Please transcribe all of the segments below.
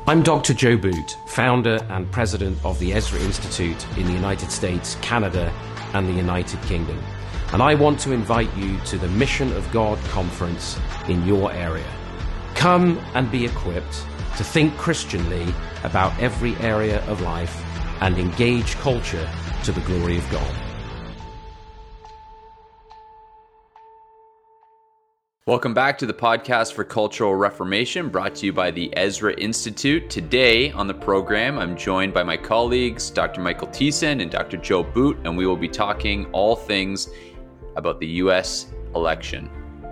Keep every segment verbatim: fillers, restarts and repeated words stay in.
I'm Doctor Joe Boot, founder and president of the Ezra Institute in the United States, Canada, and the United Kingdom. And I want to invite you to the Mission of God conference in your area. Come and be equipped to think Christianly about every area of life and engage culture to the glory of God. Welcome back to the podcast for Cultural Reformation, brought to you by the Ezra Institute. Today on the program, I'm joined by my colleagues, Doctor Michael Thiessen and Doctor Joe Boot, and we will be talking all things about the U S election.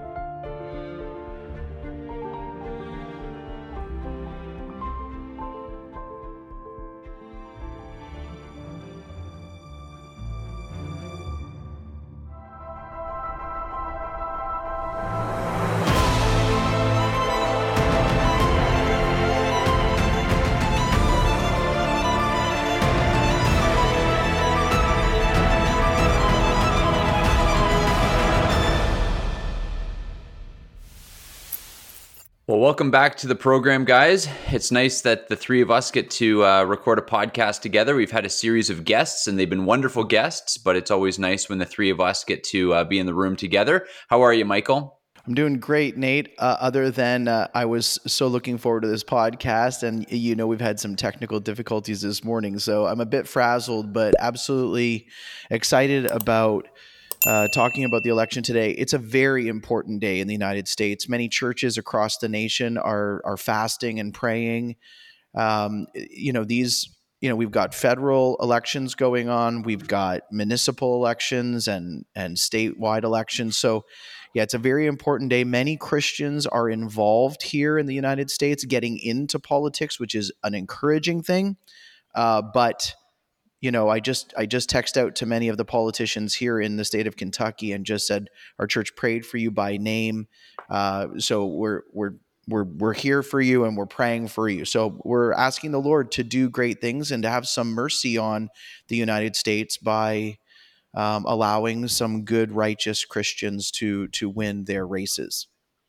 Well, welcome back to the program, guys. It's nice that the three of us get to uh, record a podcast together. We've had a series of guests, and they've been wonderful guests, but it's always nice when the three of us get to uh, be in the room together. How are you, Michael? I'm doing great, Nate, uh, other than uh, I was so looking forward to this podcast, and you know we've had some technical difficulties this morning, so I'm a bit frazzled, but absolutely excited about Uh, talking about the election today. It's a very important day in the United States. Many churches across the nation are are fasting and praying. Um, you know, these, you know, we've got federal elections going on. We've got municipal elections and and statewide elections. So, yeah, it's a very important day. Many Christians are involved here in the United States, getting into politics, which is an encouraging thing. Uh, but You know, I just I just text out to many of the politicians here in the state of Kentucky and just said our church prayed for you by name. Uh, so we're we're we're we're here for you and we're praying for you. So we're asking the Lord to do great things and to have some mercy on the United States by um, allowing some good, righteous Christians to to win their races.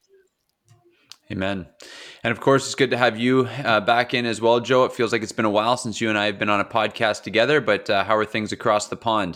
Amen. And of course, it's good to have you uh, back in as well, Joe. It feels like it's been a while since you and I have been on a podcast together, but uh, how are things across the pond?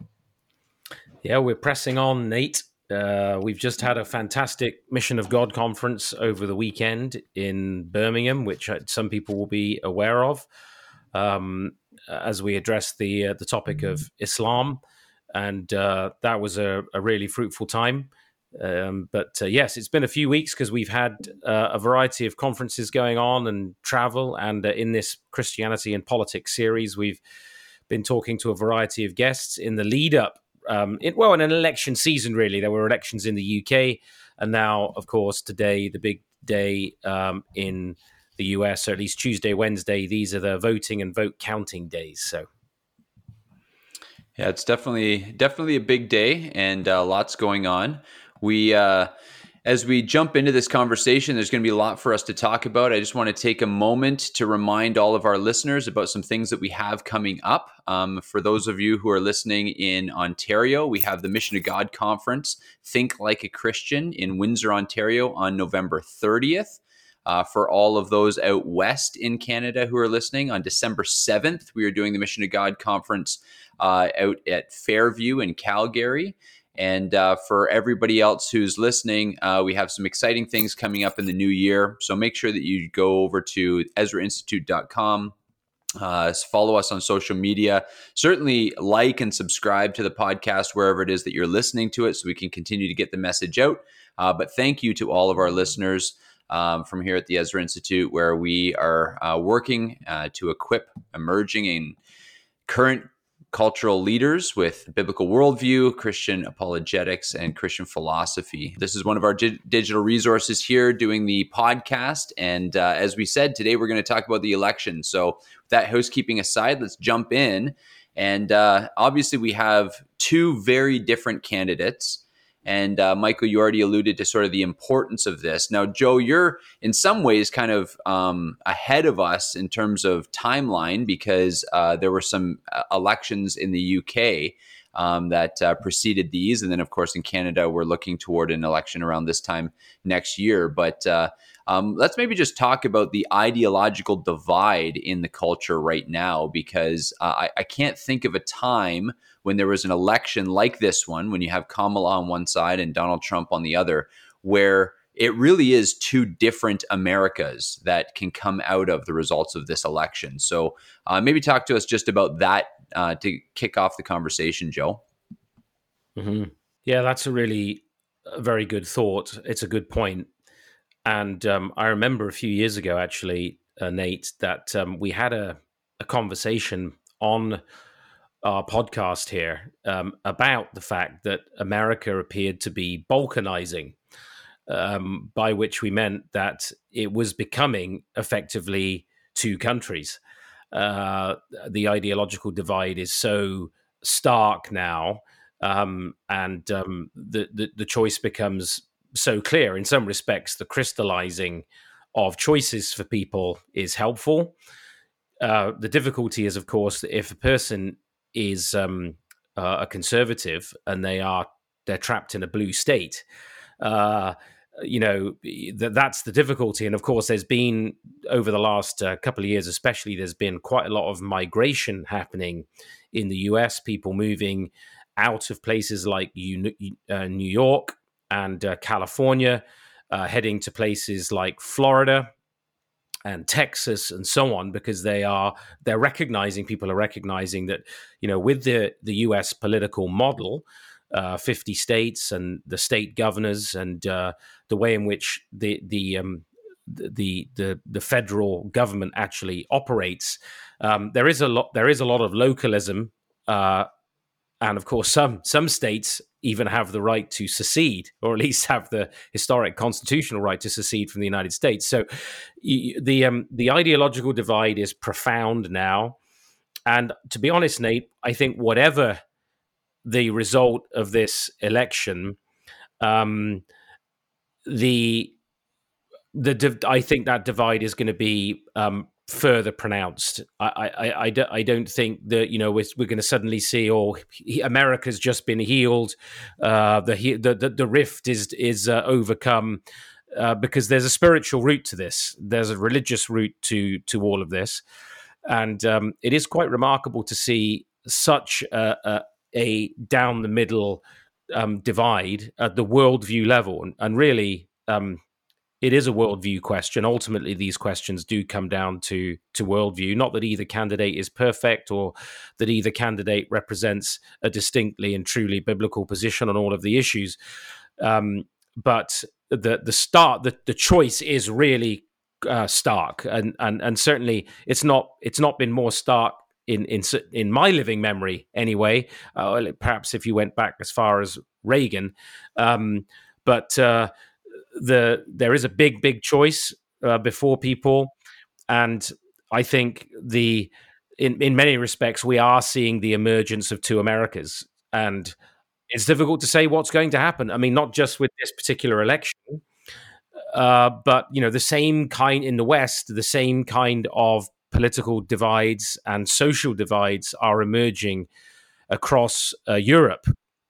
Yeah, we're pressing on, Nate. Uh, we've just had a fantastic Mission of God conference over the weekend in Birmingham, which some people will be aware of, um, as we address the uh, the topic of Islam. And uh, that was a, a really fruitful time. Um, but uh, yes, it's been a few weeks because we've had uh, a variety of conferences going on and travel. And uh, in this Christianity and Politics series, we've been talking to a variety of guests in the lead up. Um, it, well, in an election season, really. There were elections in the U K. And now, of course, today, the big day um, in the U S, or at least Tuesday, Wednesday. These are the voting and vote counting days. So. Yeah, it's definitely definitely a big day and uh, lots going on. We, uh, as we jump into this conversation, there's going to be a lot for us to talk about. I just want to take a moment to remind all of our listeners about some things that we have coming up. Um, for those of you who are listening in Ontario, we have the Mission of God Conference, Think Like a Christian, in Windsor, Ontario on November thirtieth. Uh, for all of those out west in Canada who are listening, on December seventh, we are doing the Mission of God Conference uh, out at Fairview in Calgary. And uh, for everybody else who's listening, uh, we have some exciting things coming up in the new year. So make sure that you go over to ezra institute dot com, uh, follow us on social media. Certainly like and subscribe to the podcast wherever it is that you're listening to it so we can continue to get the message out. Uh, but thank you to all of our listeners um, from here at the Ezra Institute, where we are uh, working uh, to equip emerging and current cultural leaders with biblical worldview, Christian apologetics, and Christian philosophy. This is one of our di- digital resources here doing the podcast. And uh, as we said, today we're going to talk about the election. So with that housekeeping aside, let's jump in. And uh, obviously we have two very different candidates. And uh, Michael, you already alluded to sort of the importance of this. Now, Joe, you're in some ways kind of um, ahead of us in terms of timeline because uh, there were some uh, elections in the U K um, that uh, preceded these. And then, of course, in Canada, we're looking toward an election around this time next year. But uh, Um, let's maybe just talk about the ideological divide in the culture right now, because uh, I, I can't think of a time when there was an election like this one, when you have Kamala on one side and Donald Trump on the other, where it really is two different Americas that can come out of the results of this election. So uh, maybe talk to us just about that uh, to kick off the conversation, Joe. Mm-hmm. Yeah, that's a really a very good thought. It's a good point. And um, I remember a few years ago, actually, uh, Nate, that um, we had a, a conversation on our podcast here um, about the fact that America appeared to be balkanizing, um, by which we meant that it was becoming effectively two countries. Uh, the ideological divide is so stark now, um, and um, the, the the choice becomes so clear. In some respects, the crystallizing of choices for people is helpful. Uh, the difficulty is, of course, that if a person is um, uh, a conservative and they are they're trapped in a blue state, uh, you know, that that's the difficulty. And of course, there's been over the last uh, couple of years, especially, there's been quite a lot of migration happening in the U S, people moving out of places like uh, New York and uh, California, uh, heading to places like Florida and Texas and so on, because they are they're recognizing people are recognizing that, you know, with the the U S political model, uh, fifty states and the state governors and uh, the way in which the the um, the the the federal government actually operates, um, there is a lot there is a lot of localism. Uh, And of course, some some states even have the right to secede, or at least have the historic constitutional right to secede from the United States. So the um, the ideological divide is profound now. And to be honest, Nate, I think whatever the result of this election, um, the the I think that divide is going to be um, further pronounced. I, I, I, I don't think that, you know, we're, we're going to suddenly see, oh, America's just been healed, uh, the, the the rift is is uh, overcome, uh, because there's a spiritual root to this. There's a religious root to to all of this, and um, it is quite remarkable to see such a, a, a down the middle um, divide at the worldview level, and, and really. Um, It is a worldview question. Ultimately, these questions do come down to to worldview. Not that either candidate is perfect, or that either candidate represents a distinctly and truly biblical position on all of the issues. Um, but the the start, the, the choice is really uh, stark, and and and certainly it's not it's not been more stark in in in my living memory anyway. Uh, perhaps if you went back as far as Reagan, um, but. Uh, The there is a big, big choice uh, before people, and I think the in in many respects we are seeing the emergence of two Americas, and it's difficult to say what's going to happen. I mean, not just with this particular election, uh, but you know, the same kind in the West, the same kind of political divides and social divides are emerging across uh, Europe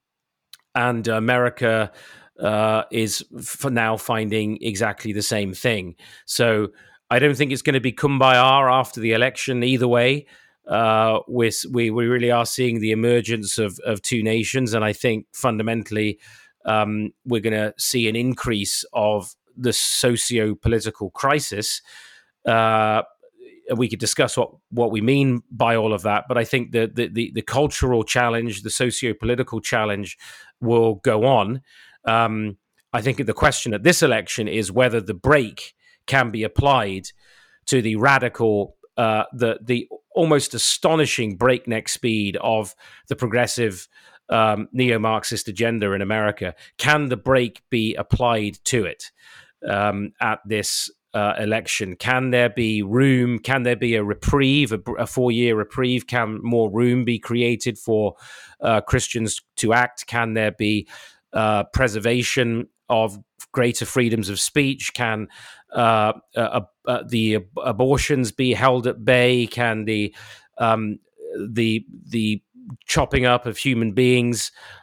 and America. Uh, is for now finding exactly the same thing. So I don't think it's going to be kumbaya after the election either way. Uh, we we really are seeing the emergence of, of two nations, and I think fundamentally um, we're going to see an increase of the socio-political crisis. Uh, we could discuss what, what we mean by all of that, but I think the the, the, the cultural challenge, the socio-political challenge will go on. Um, I think the question at this election is whether the brake can be applied to the radical, uh, the the almost astonishing breakneck speed of the progressive um, neo-Marxist agenda in America. Can the brake be applied to it um, at this uh, election? Can there be room? Can there be a reprieve, a, a four-year reprieve? Can more room be created for uh, Christians to act? Can there be Uh, preservation of greater freedoms of speech? Can uh, uh, uh, the ab- abortions be held at bay? Can the um, the the chopping up of human beings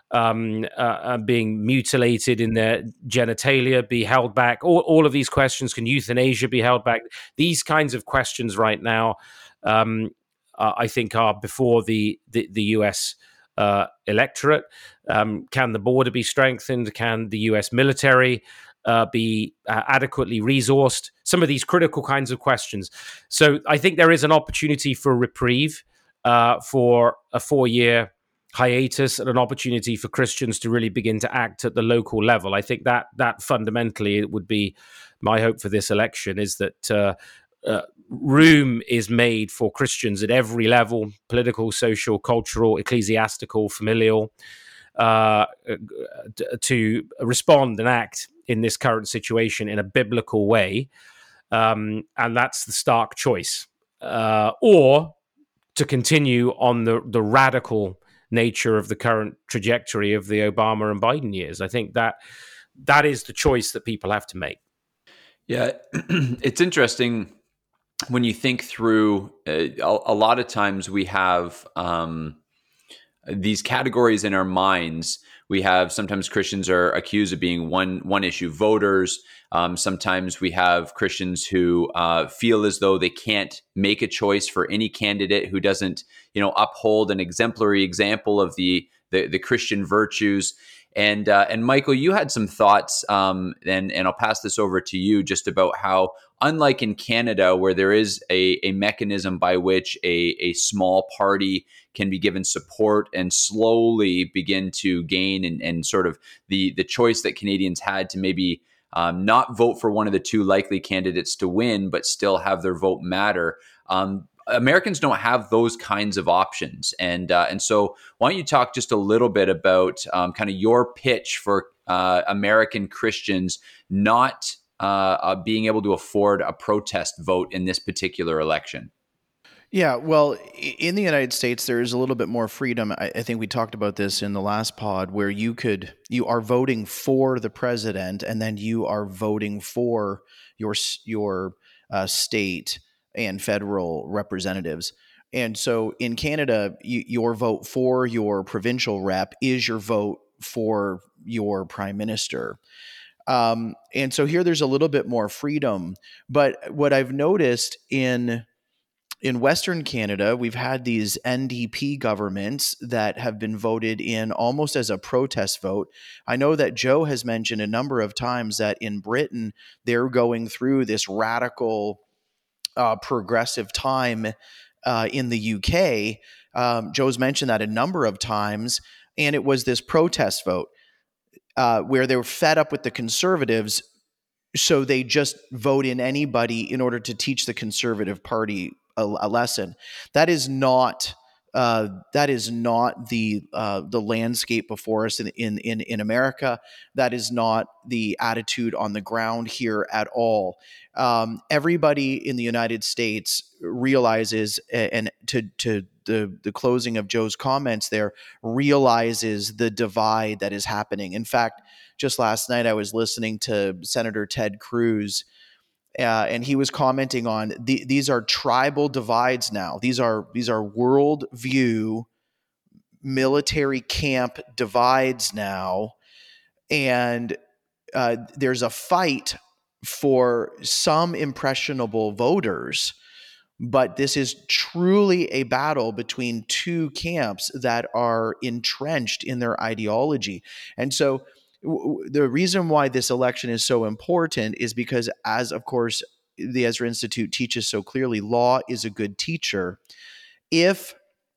um, uh, uh, being mutilated in their genitalia be held back? All, all of these questions. Can euthanasia be held back? These kinds of questions right now, um, uh, I think, are before the, the, the U S uh, electorate. Um, can the border be strengthened? Can the U S military uh, be uh, adequately resourced? Some of these critical kinds of questions. So I think there is an opportunity for reprieve, uh, for a four-year hiatus, and an opportunity for Christians to really begin to act at the local level. I think that that fundamentally would be my hope for this election, is that uh, uh, room is made for Christians at every level: political, social, cultural, ecclesiastical, familial, uh, to respond and act in this current situation in a biblical way. Um, and that's the stark choice. Uh, or to continue on the, the radical nature of the current trajectory of the Obama and Biden years. I think that that is the choice that people have to make. Yeah, it's interesting when you think through, uh, a, a lot of times we have um, these categories in our minds. We have, sometimes Christians are accused of being one one issue voters. Um, sometimes we have Christians who uh, feel as though they can't make a choice for any candidate who doesn't, you know, uphold an exemplary example of the the, the Christian virtues. And uh, and Michael, you had some thoughts, um, and and I'll pass this over to you, just about how, unlike in Canada, where there is a, a mechanism by which a, a small party can be given support and slowly begin to gain and, and sort of the the choice that Canadians had to maybe um, not vote for one of the two likely candidates to win, but still have their vote matter. Um, Americans don't have those kinds of options. And uh, and so why don't you talk just a little bit about um, kind of your pitch for uh, American Christians not uh, uh, being able to afford a protest vote in this particular election? Yeah, well, in the United States, there is a little bit more freedom. I, I think we talked about this in the last pod, where you could, you are voting for the president, and then you are voting for your your uh, state and federal representatives. And so in Canada, you, your vote for your provincial rep is your vote for your prime minister. Um, and so here there's a little bit more freedom. But what I've noticed in in Western Canada, we've had these N D P governments that have been voted in almost as a protest vote. I know that Joe has mentioned a number of times that in Britain, they're going through this radical uh, progressive time uh, in the U K. Um, Joe's mentioned that a number of times, and it was this protest vote uh, where they were fed up with the Conservatives, so they just vote in anybody in order to teach the Conservative Party a, a lesson. That is not uh, that is not the uh, the landscape before us in, in in in America. That is not the attitude on the ground here at all. Um, everybody in the United States realizes, and to to the the closing of Joe's comments there, realizes the divide that is happening. In fact, just last night I was listening to Senator Ted Cruz, uh, and he was commenting on the, these are tribal divides now. These are these are world view, military camp divides now, and uh, there's a fight for some impressionable voters. But this is truly a battle between two camps that are entrenched in their ideology. And so w- the reason why this election is so important is because, as of course, the Ezra Institute teaches so clearly, law is a good teacher. If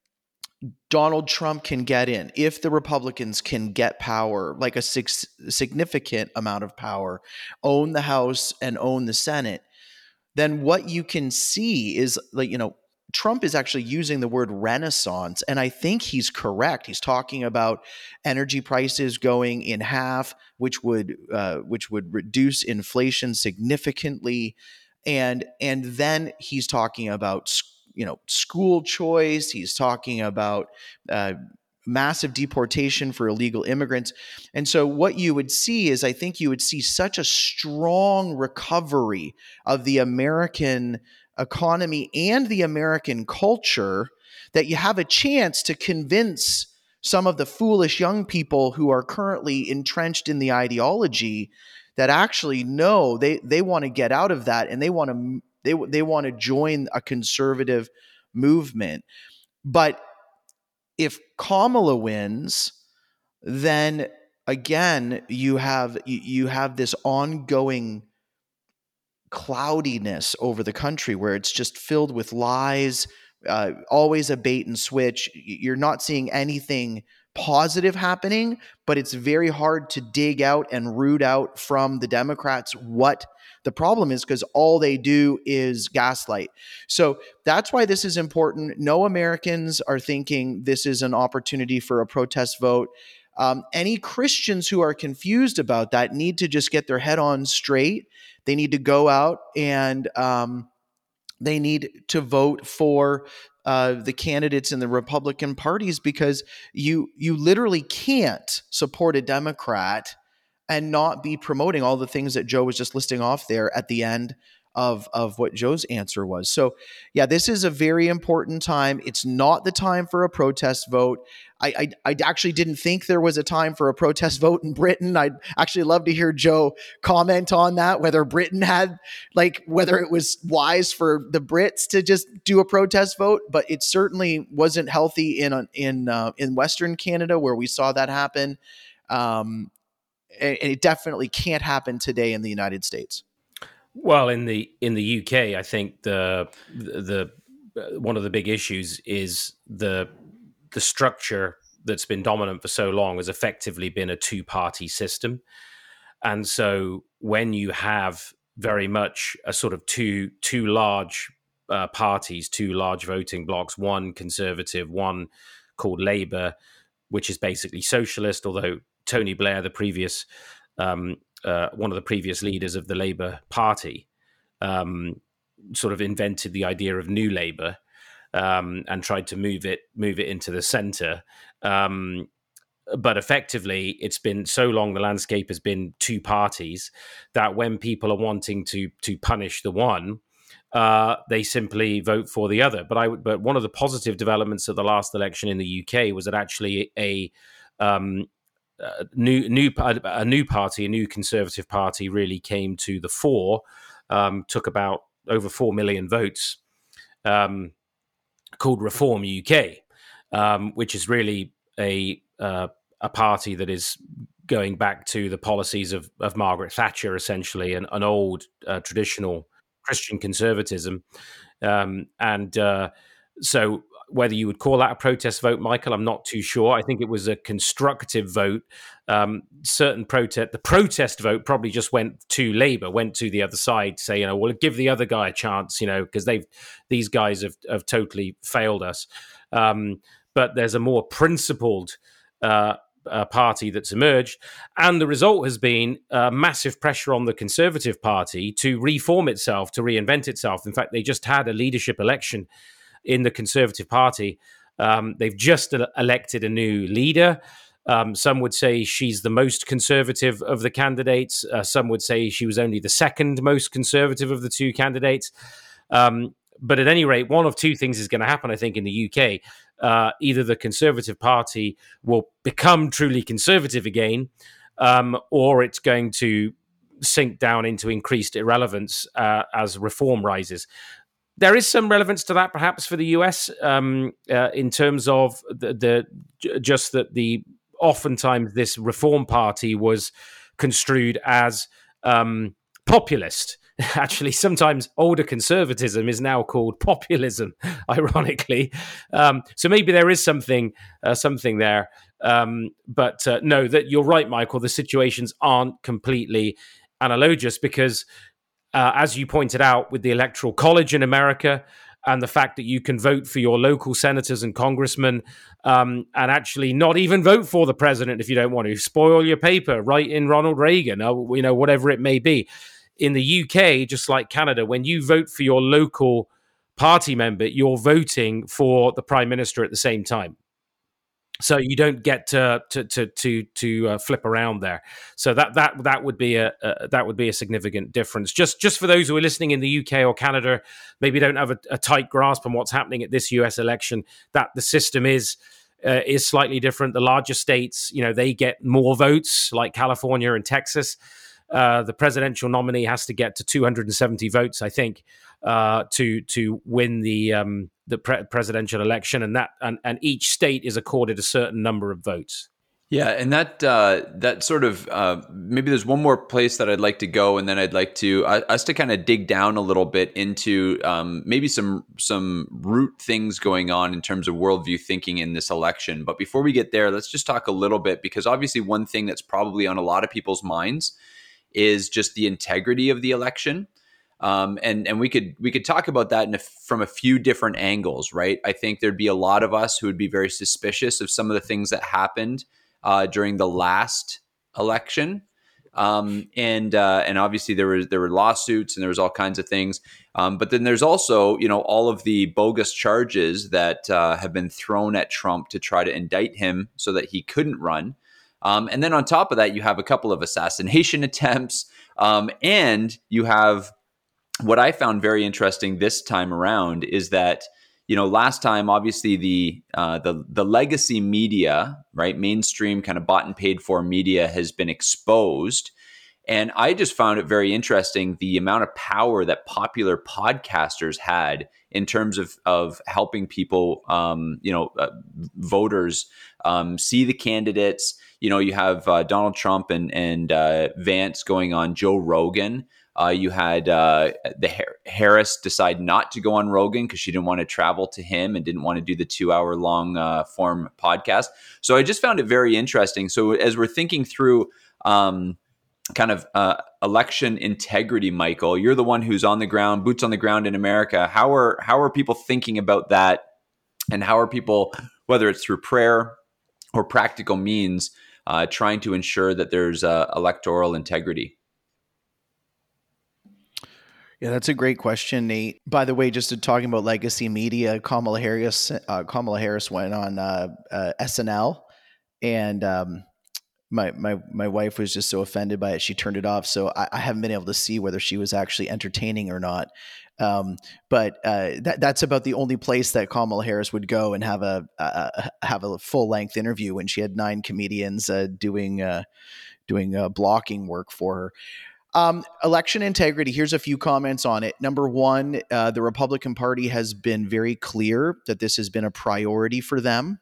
Donald Trump can get in, if the Republicans can get power, like a six, significant amount of power, own the House and own the Senate, then what you can see is, like, you know, Trump is actually using the word renaissance, and I think he's correct. He's talking about energy prices going in half, which would uh, which would reduce inflation significantly, and and then he's talking about, you know, school choice. He's talking about uh, massive deportation for illegal immigrants. And so what you would see is, I think you would see such a strong recovery of the American economy and the American culture that you have a chance to convince some of the foolish young people who are currently entrenched in the ideology that actually know they they want to get out of that, and they want to they they want to join a conservative movement. But if Kamala wins, then again you have you, you have this ongoing cloudiness over the country where it's just filled with lies, uh, always a bait and switch. You're not seeing anything positive happening, but it's very hard to dig out and root out from the Democrats what the problem is, because all they do is gaslight. So that's why this is important. No Americans are thinking this is an opportunity for a protest vote. Um, any Christians who are confused about that need to just get their head on straight. They need to go out and um, they need to vote for uh, the candidates in the Republican parties, because you you literally can't support a Democrat and not be promoting all the things that Joe was just listing off there at the end of, of what Joe's answer was. So yeah, this is a very important time. It's not the time for a protest vote. I, I, I actually didn't think there was a time for a protest vote in Britain. I'd actually love to hear Joe comment on that, whether Britain had, like, whether it was wise for the Brits to just do a protest vote, but it certainly wasn't healthy in, in, uh, in Western Canada where we saw that happen. Um, and it definitely can't happen today in the United States. Well, in the in the U K, I think the the, the one of the big issues is the the structure that's been dominant for so long has effectively been a two-party system. And so when you have very much a sort of two two large uh, parties, two large voting blocs, one conservative, one called Labour, which is basically socialist, although Tony Blair, the previous um, uh, one of the previous leaders of the Labour Party, um, sort of invented the idea of New Labour um, and tried to move it move it into the centre. Um, but effectively, it's been so long, the landscape has been two parties, that when people are wanting to to punish the one, uh, they simply vote for the other. But I but one of the positive developments of the last election in the U K was that actually a um, Uh, new, new, a new party, a new Conservative Party, really came to the fore. Um, took about over four million votes, um, called Reform U K, um, which is really a uh, a party that is going back to the policies of, of Margaret Thatcher, essentially, an, an old uh, traditional Christian conservatism, um, and uh, so. Whether you would call that a protest vote, Michael, I'm not too sure. I think it was a constructive vote. Um, certain protest, the protest vote probably just went to Labour, went to the other side, say, you know, well, give the other guy a chance, you know, because they've these guys have, have totally failed us. Um, but there's a more principled uh, uh, party that's emerged, and the result has been uh, massive pressure on the Conservative Party to reform itself, to reinvent itself. In fact, they just had a leadership election in the Conservative Party. Um, they've just elected a new leader. Um, some would say she's the most conservative of the candidates. Uh, some would say she was only the second most conservative of the two candidates. Um, but at any rate, one of two things is going to happen, I think, in the U K. Uh, either the Conservative Party will become truly conservative again, um, or it's going to sink down into increased irrelevance uh, as reform rises. There is some relevance to that, perhaps, for the U S um, uh, in terms of the, the just that the oftentimes this Reform Party was construed as um, populist. Actually, sometimes older conservatism is now called populism, ironically. Um, so maybe there is something uh, something there. Um, but uh, no, that you're right, Michael. The situations aren't completely analogous because. Uh, as you pointed out, with the Electoral College in America and the fact that you can vote for your local senators and congressmen um, and actually not even vote for the president if you don't want to, spoil your paper, write in Ronald Reagan, or, you know, whatever it may be. In the U K, just like Canada, when you vote for your local party member, you're voting for the prime minister at the same time. So you don't get to to to to, to uh, flip around there. So that that that would be a, a that would be a significant difference. Just just for those who are listening in the U K or Canada, maybe don't have a, a tight grasp on what's happening at this U S election. That the system is uh, is slightly different. The larger states, you know, they get more votes, like California and Texas. Uh, the presidential nominee has to get to two hundred seventy votes, I think, uh, to to win the um, the pre- presidential election, and that and, and each state is accorded a certain number of votes. Yeah, and that uh, that sort of uh, maybe there's one more place that I'd like to go, and then I'd like to uh, us to kind of dig down a little bit into um, maybe some some root things going on in terms of worldview thinking in this election. But before we get there, let's just talk a little bit, because obviously one thing that's probably on a lot of people's minds is just the integrity of the election. Um, and and we could we could talk about that in a, from a few different angles, right? I think there'd be a lot of us who would be very suspicious of some of the things that happened Uh, during the last election, um, and uh, and obviously there was there were lawsuits and there was all kinds of things. Um, but then there's also, you know, all of the bogus charges that uh, have been thrown at Trump to try to indict him so that he couldn't run. Um, and then on top of that, you have a couple of assassination attempts, um, and you have what I found very interesting this time around is that, you know, last time, obviously the uh, the the legacy media, right, mainstream kind of bought and paid for media has been exposed, and I just found it very interesting the amount of power that popular podcasters had in terms of of helping people, um, you know, uh, voters um, see the candidates. You know, you have uh, Donald Trump and and uh, Vance going on Joe Rogan. Uh, you had uh, the Har- Harris decide not to go on Rogan because she didn't want to travel to him and didn't want to do the two hour long uh, form podcast. So I just found it very interesting. So as we're thinking through um, kind of uh, election integrity, Michael, you're the one who's on the ground, boots on the ground in America. How are how are people thinking about that, and how are people, whether it's through prayer or practical means, uh, trying to ensure that there's uh, electoral integrity? Yeah, that's a great question, Nate. By the way, just to talking about legacy media, Kamala Harris, uh, Kamala Harris went on uh, uh, S N L, and um, my my my wife was just so offended by it, she turned it off. So I, I haven't been able to see whether she was actually entertaining or not. Um, but uh, that that's about the only place that Kamala Harris would go and have a uh, have a full length interview when she had nine comedians uh, doing uh, doing uh, blocking work for her. Um, election integrity. Here's a few comments on it. Number one, uh, the Republican Party has been very clear that this has been a priority for them.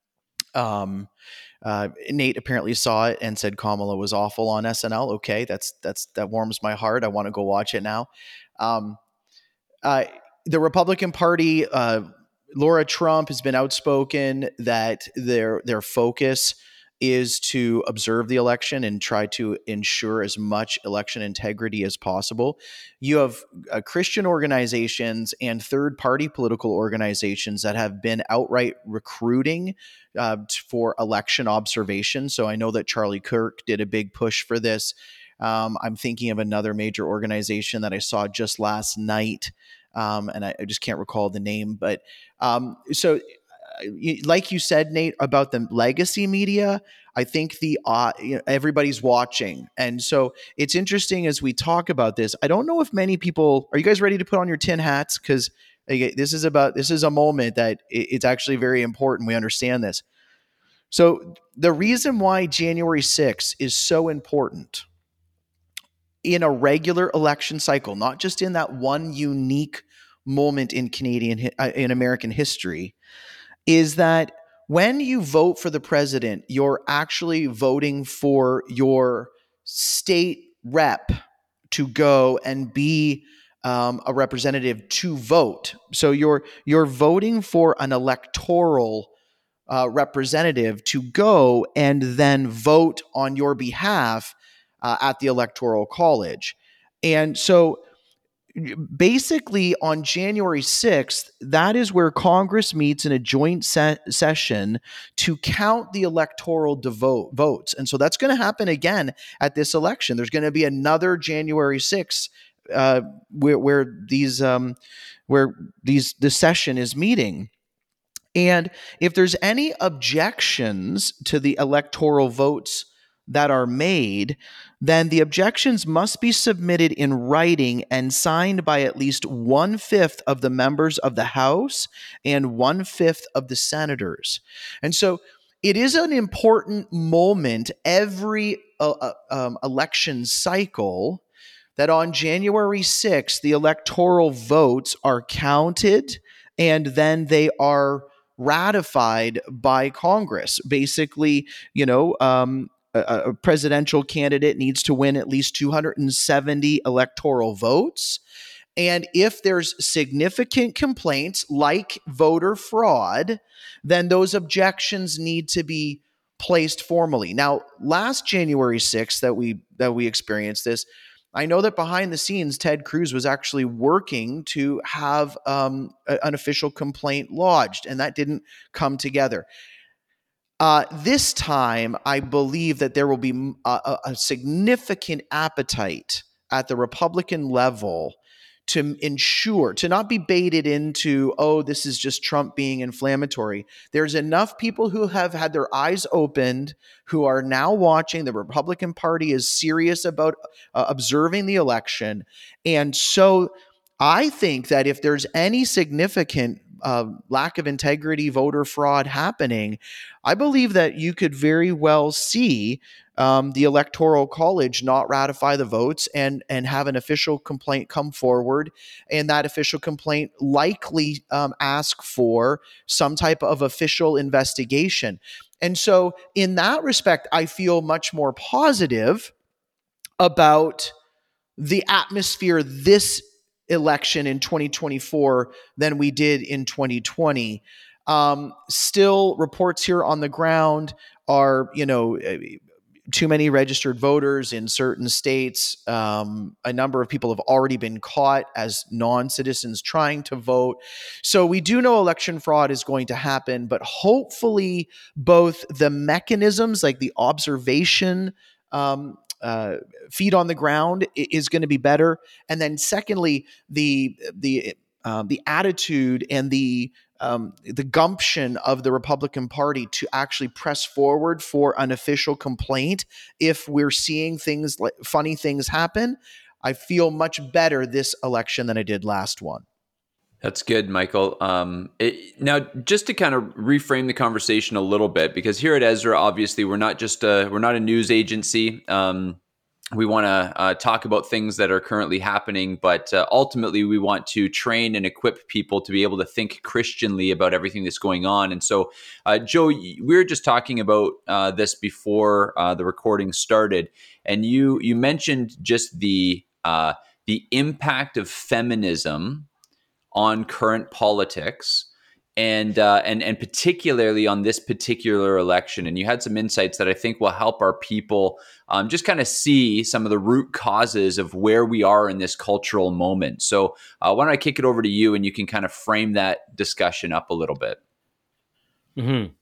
Um, uh, Nate apparently saw it and said Kamala was awful on S N L. Okay, that's that's that warms my heart. I want to go watch it now. Um, uh, the Republican Party, uh, Laura Trump has been outspoken that their their focus is to observe the election and try to ensure as much election integrity as possible. You have uh, Christian organizations and third-party political organizations that have been outright recruiting uh, for election observation. So I know that Charlie Kirk did a big push for this. Um, I'm thinking of another major organization that I saw just last night, um, and I, I just can't recall the name. But um, so like you said, Nate, about the legacy media, I think the uh, you know, everybody's watching. And so it's interesting as we talk about this. I don't know if many people, are you guys ready to put on your tin hats? Because this is about, this is a moment that it's actually very important. We understand this. So the reason why January sixth is so important in a regular election cycle, not just in that one unique moment in Canadian, uh, in American history, is that when you vote for the president, you're actually voting for your state rep to go and be um, a representative to vote. So you're you're voting for an electoral uh, representative to go and then vote on your behalf uh, at the Electoral College. And so basically on January sixth, that is where Congress meets in a joint se- session to count the electoral devote votes. And so that's going to happen again at this election. There's going to be another January sixth uh, where, where these um, where these the session is meeting. And if there's any objections to the electoral votes that are made, then the objections must be submitted in writing and signed by at least one-fifth of the members of the House and one-fifth of the senators. And so it is an important moment every uh, uh, um, election cycle that on January sixth, the electoral votes are counted and then they are ratified by Congress. Basically, you know, um, a, a presidential candidate needs to win at least two hundred seventy electoral votes. And if there's significant complaints like voter fraud, then those objections need to be placed formally. Now, last January sixth that we that we experienced this, I know that behind the scenes, Ted Cruz was actually working to have um, a, an official complaint lodged, and that didn't come together. Uh, this time, I believe that there will be a, a significant appetite at the Republican level to ensure, to not be baited into, oh, this is just Trump being inflammatory. There's enough people who have had their eyes opened, who are now watching. The Republican Party is serious about uh, observing the election. And so I think that if there's any significant uh, lack of integrity, voter fraud happening, I believe that you could very well see Um, the Electoral College not ratify the votes and and have an official complaint come forward, and that official complaint likely um, ask for some type of official investigation. And so in that respect, I feel much more positive about the atmosphere this election in twenty twenty-four than we did in twenty twenty. Um, still, reports here on the ground are, you know, too many registered voters in certain states. Um, a number of people have already been caught as non-citizens trying to vote. So we do know election fraud is going to happen, but hopefully both the mechanisms like the observation um, uh, feet on the ground is going to be better. And then secondly, the the um, the attitude and the Um, the gumption of the Republican Party to actually press forward for an official complaint if we're seeing things like funny things happen. I feel much better this election than I did last one. That's good, Michael. Um, it, now, just to kind of reframe the conversation a little bit, because here at Ezra, obviously, we're not just a, we're not a news agency. Um, we want to uh, talk about things that are currently happening, but uh, ultimately we want to train and equip people to be able to think Christianly about everything that's going on. And so, uh, Joe, we were just talking about uh, this before uh, the recording started, and you you mentioned just the uh, the impact of feminism on current politics. And uh, and and particularly on this particular election, and you had some insights that I think will help our people um, just kind of see some of the root causes of where we are in this cultural moment. So uh, why don't I kick it over to you, and you can kind of frame that discussion up a little bit. Mm-hmm.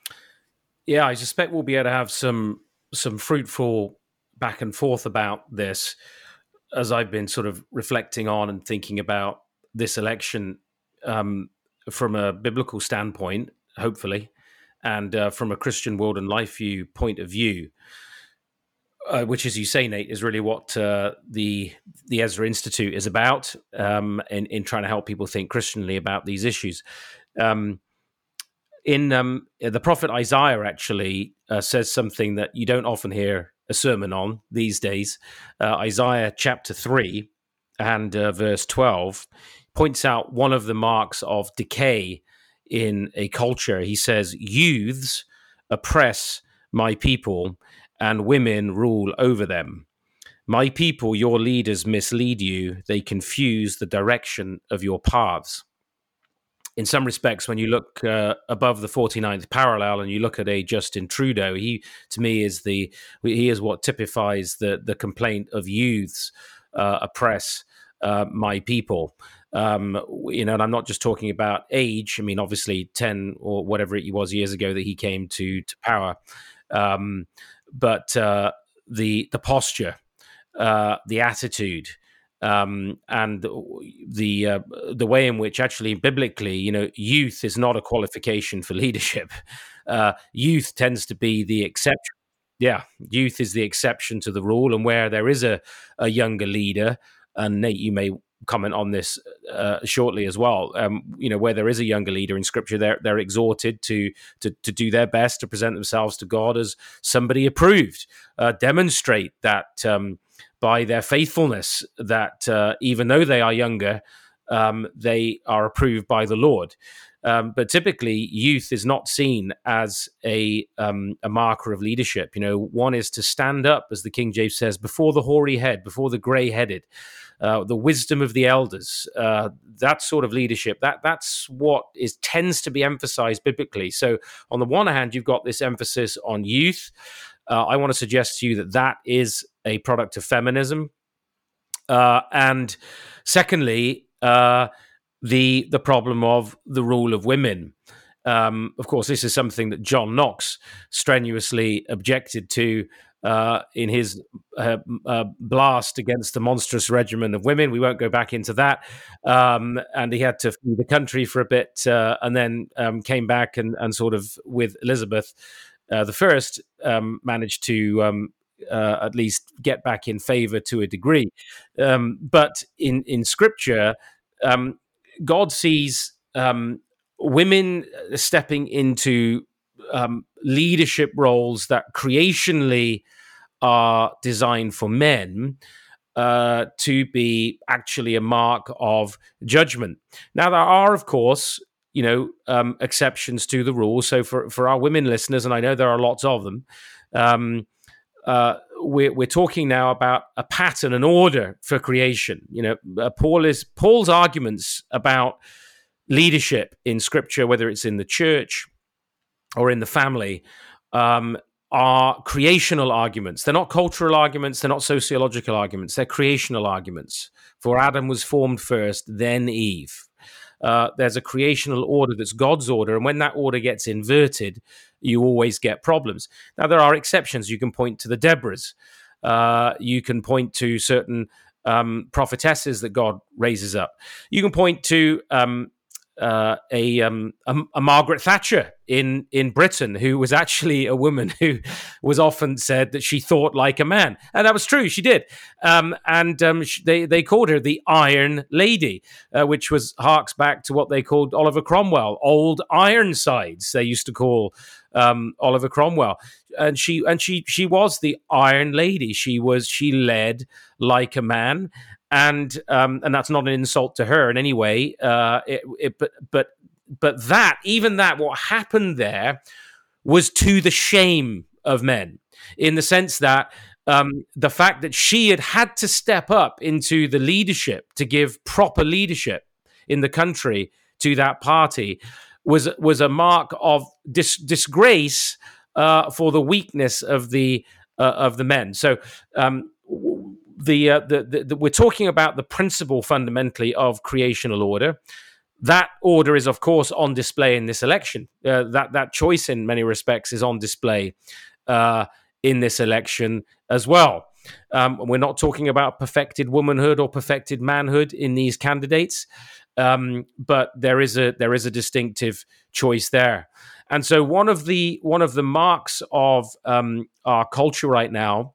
Yeah, I suspect we'll be able to have some some fruitful back and forth about this as I've been sort of reflecting on and thinking about this election. Um, from a biblical standpoint, hopefully, and uh, from a Christian world and life view point of view, uh, which, as you say, Nate, is really what uh, the the Ezra Institute is about, um, in, in trying to help people think Christianly about these issues. Um, in um, the prophet Isaiah actually uh, says something that you don't often hear a sermon on these days. Uh, Isaiah chapter three and uh, verse twelve points out one of the marks of decay in a culture. He says, "Youths oppress my people, and women rule over them. My people, your leaders mislead you. They confuse the direction of your paths." In some respects, when you look uh, above the forty-ninth parallel and you look at a Justin Trudeau, he, to me, is the he is what typifies the the complaint of youths uh, oppress uh, my people. Um, you know, and I'm not just talking about age. I mean, obviously, ten or whatever it was years ago that he came to to power, um, but uh, the the posture, uh, the attitude, um, and the uh, the way in which actually biblically, you know, youth is not a qualification for leadership. Uh, youth tends to be the exception. yeah, youth is the exception to the rule, and where there is a, a younger leader, and Nate, you may comment on this uh, shortly as well. Um, you know, where there is a younger leader in Scripture, they're they're exhorted to to to do their best to present themselves to God as somebody approved, uh, demonstrate that um, by their faithfulness that uh, even though they are younger, um, they are approved by the Lord. Um, but typically, youth is not seen as a um, a marker of leadership. You know, one is to stand up, as the King James says, before the hoary head, before the grey-headed, uh, the wisdom of the elders. Uh, that sort of leadership. That that's what is tends to be emphasized biblically. So, on the one hand, you've got this emphasis on youth. Uh, I want to suggest to you that that is a product of feminism, uh, and secondly. Uh, the the problem of the rule of women. Um, of course, this is something that John Knox strenuously objected to uh, in his uh, uh, blast against the monstrous regimen of women. We won't go back into that. Um, and he had to flee the country for a bit uh, and then um, came back and, and sort of, with Elizabeth uh, the First, um, managed to um, uh, at least get back in favor to a degree. Um, but in, in Scripture, um, God sees um, women stepping into um, leadership roles that creationally are designed for men uh, to be actually a mark of judgment. Now, there are, of course, you know, um, exceptions to the rule. So for, for our women listeners, and I know there are lots of them, um, uh, we're, we're talking now about a pattern, an order for creation. You know, uh, Paul is Paul's arguments about leadership in Scripture, whether it's in the church or in the family, um, are creational arguments. They're not cultural arguments. They're not sociological arguments. They're creational arguments. For Adam was formed first, then Eve. Uh, there's a creational order that's God's order, and when that order gets inverted, you always get problems. Now, there are exceptions. You can point to the Deborahs. Uh, you can point to certain um, prophetesses that God raises up. You can point to um, uh, a, um, a, a Margaret Thatcher in, in Britain, who was actually a woman who was often said that she thought like a man. And that was true, she did. Um, and um, she, they, they called her the Iron Lady, uh, which was harks back to what they called Oliver Cromwell, Old Ironsides, they used to call um, Oliver Cromwell. And she and she she was the Iron Lady. She was she led like a man. And um, and that's not an insult to her in any way. Uh, it, it, but but but that even that what happened there was to the shame of men, in the sense that um, the fact that she had had to step up into the leadership to give proper leadership in the country to that party was was a mark of dis- disgrace uh, for the weakness of the uh, of the men. So. Um, The, uh, the, the, the we're talking about the principle fundamentally of creational order. That order is, of course, on display in this election. Uh, that that choice, in many respects, is on display uh, in this election as well. Um, we're not talking about perfected womanhood or perfected manhood in these candidates, um, but there is a there is a distinctive choice there. And so, one of the one of the marks of um, our culture right now.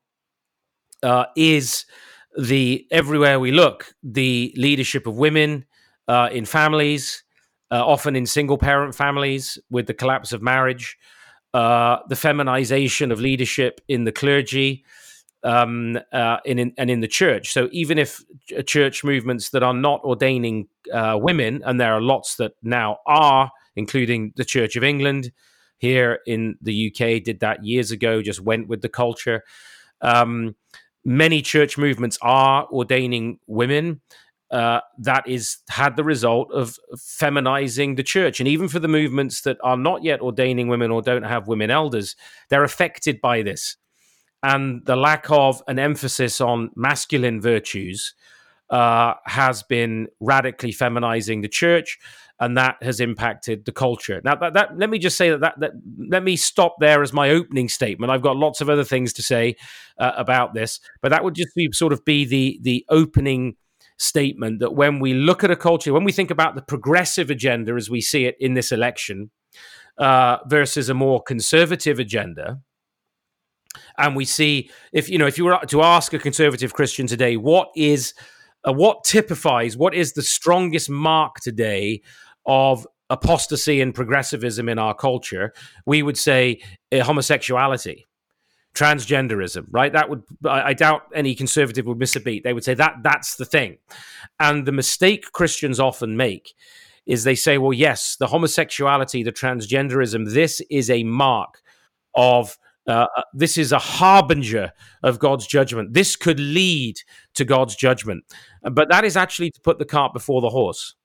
Uh, is the everywhere we look, the leadership of women uh, in families, uh, often in single-parent families with the collapse of marriage, uh, the feminization of leadership in the clergy, um, uh, in, in, and in the church. So even if church movements that are not ordaining uh, women, and there are lots that now are, including the Church of England here in the U K, did that years ago, just went with the culture. Um, Many church movements are ordaining women. Uh, that is had the result of feminizing the church. And even for the movements that are not yet ordaining women or don't have women elders, they're affected by this. And the lack of an emphasis on masculine virtues uh, has been radically feminizing the church, and that has impacted the culture. Now, that, that let me just say that, that that let me stop there as my opening statement. I've got lots of other things to say uh, about this, but that would just be sort of be the the opening statement, that when we look at a culture, when we think about the progressive agenda as we see it in this election uh, versus a more conservative agenda, And we see, if you know, if you were to ask a conservative Christian today, what is, uh, what typifies, what is the strongest mark today of apostasy and progressivism in our culture, we would say uh, homosexuality, transgenderism, right? That would, I, I doubt any conservative would miss a beat. They would say that that's the thing. And the mistake Christians often make is they say, well, yes, the homosexuality, the transgenderism, this is a mark of, uh, this is a harbinger of God's judgment. This could lead to God's judgment. But that is actually to put the cart before the horse.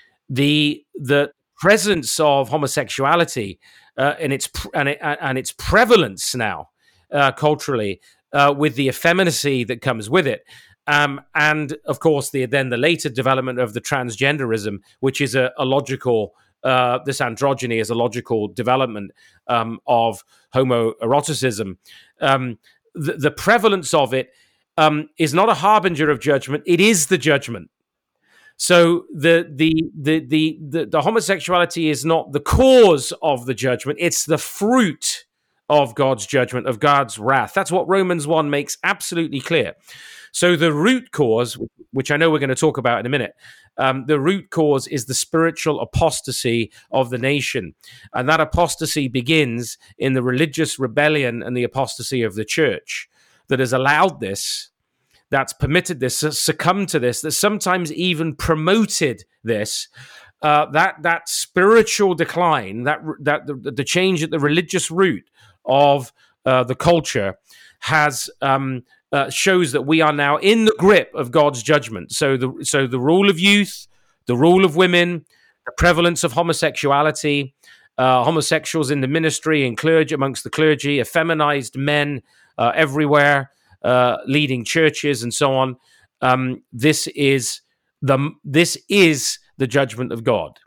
The the presence of homosexuality uh, and its and, it, and its prevalence now uh, culturally, uh, with the effeminacy that comes with it, um, and of course the then the later development of the transgenderism, which is a, a logical. Uh, this androgyny is a logical development um, of homoeroticism. Um, the, the prevalence of it um, is not a harbinger of judgment; it is the judgment. So the, the the the the the homosexuality is not the cause of the judgment; it's the fruit of God's judgment, of God's wrath. That's what Romans one makes absolutely clear. So the root cause, which I know we're going to talk about in a minute, um, the root cause is the spiritual apostasy of the nation. And that apostasy begins in the religious rebellion and the apostasy of the church that has allowed this, that's permitted this, succumbed to this, that sometimes even promoted this. Uh, that that spiritual decline, that that the, the change at the religious root of uh, the culture has um, uh, shows that we are now in the grip of God's judgment. So the so the rule of youth, the rule of women, the prevalence of homosexuality, uh, homosexuals in the ministry and clergy amongst the clergy, effeminized men uh, everywhere, uh, leading churches and so on. Um, this is the this is the judgment of God.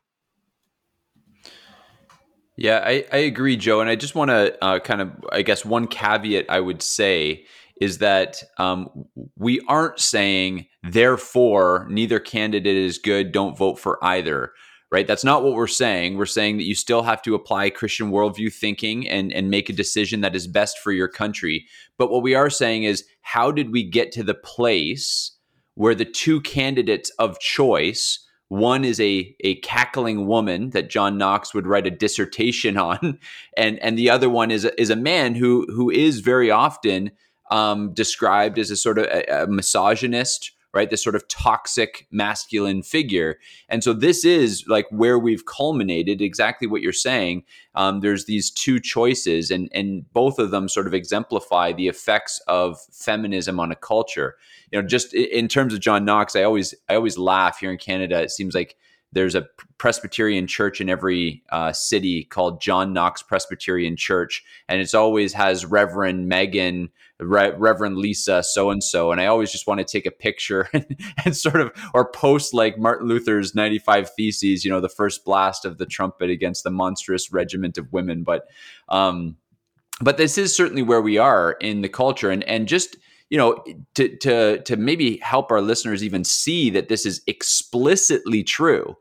Yeah, I, I agree, Joe. And I just want to uh, kind of, I guess, one caveat I would say is that um, we aren't saying, therefore, neither candidate is good, don't vote for either, right? That's not what we're saying. We're saying that you still have to apply Christian worldview thinking and, and make a decision that is best for your country. But what we are saying is, how did we get to the place where the two candidates of choice, one is a, a cackling woman that John Knox would write a dissertation on, and, and the other one is a, is a man who who is very often um, described as a sort of a, a misogynist, right? This sort of toxic masculine figure. And so this is like where we've culminated, exactly what you're saying. Um, there's these two choices, and, and both of them sort of exemplify the effects of feminism on a culture. You know, just in terms of John Knox, I always I always laugh here in Canada. It seems like there's a Presbyterian church in every uh, city called John Knox Presbyterian Church, and it's always has Reverend Megan, Re- Reverend Lisa, so and so. And I always just want to take a picture and, and sort of or post like Martin Luther's ninety-five Theses, you know, the first blast of the trumpet against the monstrous regiment of women. But um, but this is certainly where we are in the culture, and and just. You know, to to to maybe help our listeners even see that this is explicitly true.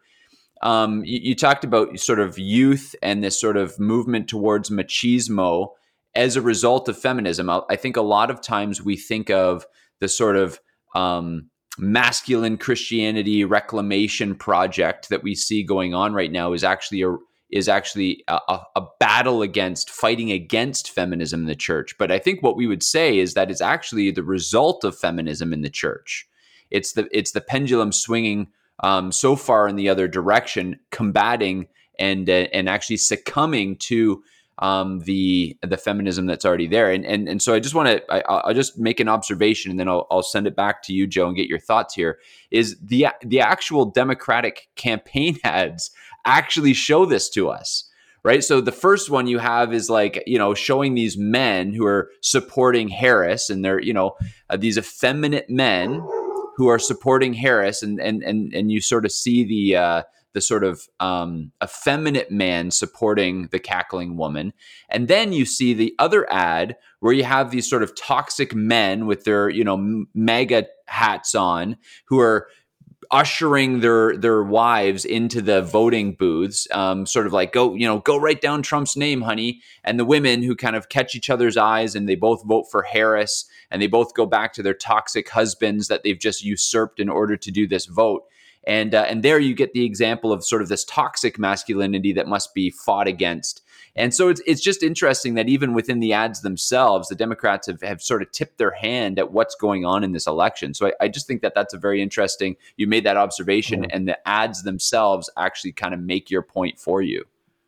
Um, you, you talked about sort of youth and this sort of movement towards machismo as a result of feminism. I, I think a lot of times we think of the sort of um, masculine Christianity reclamation project that we see going on right now is actually a is actually a, a battle against, fighting against feminism in the church. But I think what we would say is that it's actually the result of feminism in the church. It's the it's the pendulum swinging um, so far in the other direction, combating and uh, and actually succumbing to um, the the feminism that's already there. And and and so I just want to I'll just make an observation, and then I'll I'll send it back to you, Joe, and get your thoughts here. Is the the actual Democratic campaign ads actually show this to us, right? So the first one you have is like, you know, showing these men who are supporting Harris, and they're, you know, uh, these effeminate men who are supporting Harris, and and and and you sort of see the uh, the sort of um, effeminate man supporting the cackling woman, and then you see the other ad where you have these sort of toxic men with their, you know, MAGA hats on, who are ushering their their wives into the voting booths, um, sort of like, go, you know, go write down Trump's name, honey. And the women who kind of catch each other's eyes and they both vote for Harris and they both go back to their toxic husbands that they've just usurped in order to do this vote. And uh, and there you get the example of sort of this toxic masculinity that must be fought against. And so it's it's just interesting that even within the ads themselves, the Democrats have, have sort of tipped their hand at what's going on in this election. So I, I just think that that's a very interesting, you made that observation, mm-hmm. and the ads themselves actually kind of make your point for you.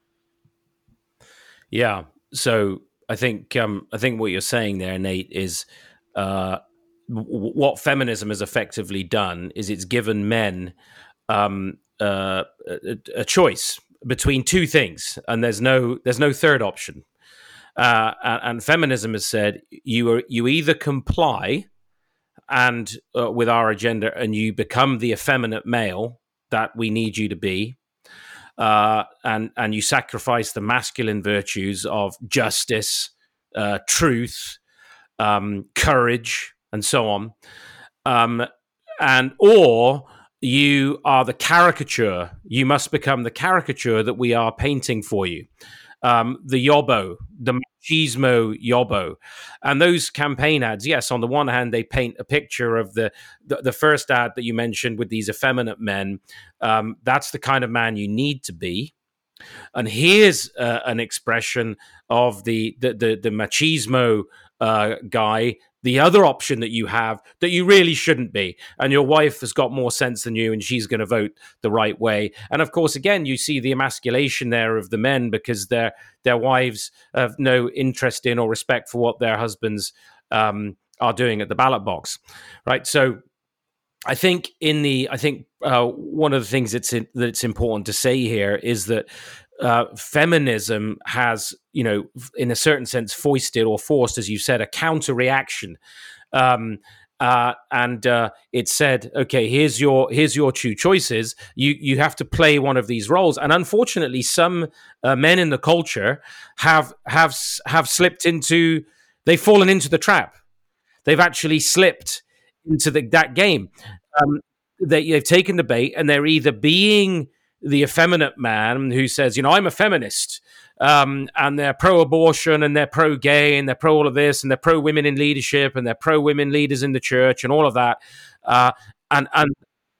Yeah. So I think um, I think what you're saying there, Nate, is uh, w- what feminism has effectively done is it's given men um, uh, a, a choice between two things, and there's no there's no third option. Uh, and, and feminism has said you are you either comply and uh, with our agenda, and you become the effeminate male that we need you to be, uh, and and you sacrifice the masculine virtues of justice, uh, truth, um, courage, and so on, um, and or you are the caricature. You must become the caricature that we are painting for you. Um, the yobbo, the machismo yobbo. And those campaign ads, yes, on the one hand, they paint a picture of the the, the first ad that you mentioned with these effeminate men. Um, that's the kind of man you need to be. And here's uh, an expression of the the the, the machismo uh, guy, the other option that you have that you really shouldn't be. And your wife has got more sense than you and she's going to vote the right way. And of course, again, you see the emasculation there of the men because their their wives have no interest in or respect for what their husbands um, are doing at the ballot box, right? So I think in the I think uh, one of the things that's in, that's important to say here is that uh, feminism has, you know, in a certain sense, foisted or forced, as you said, a counter reaction, um, uh, and uh, it said, "Okay, here's your here's your two choices. You you have to play one of these roles." And unfortunately, some uh, men in the culture have have have slipped into they've fallen into the trap. They've actually slipped into the, that game. Um, they, they've taken the bait, and they're either being the effeminate man who says, you know, I'm a feminist, um, and they're pro-abortion, and they're pro-gay, and they're pro all of this, and they're pro-women in leadership, and they're pro-women leaders in the church, and all of that. Uh, and and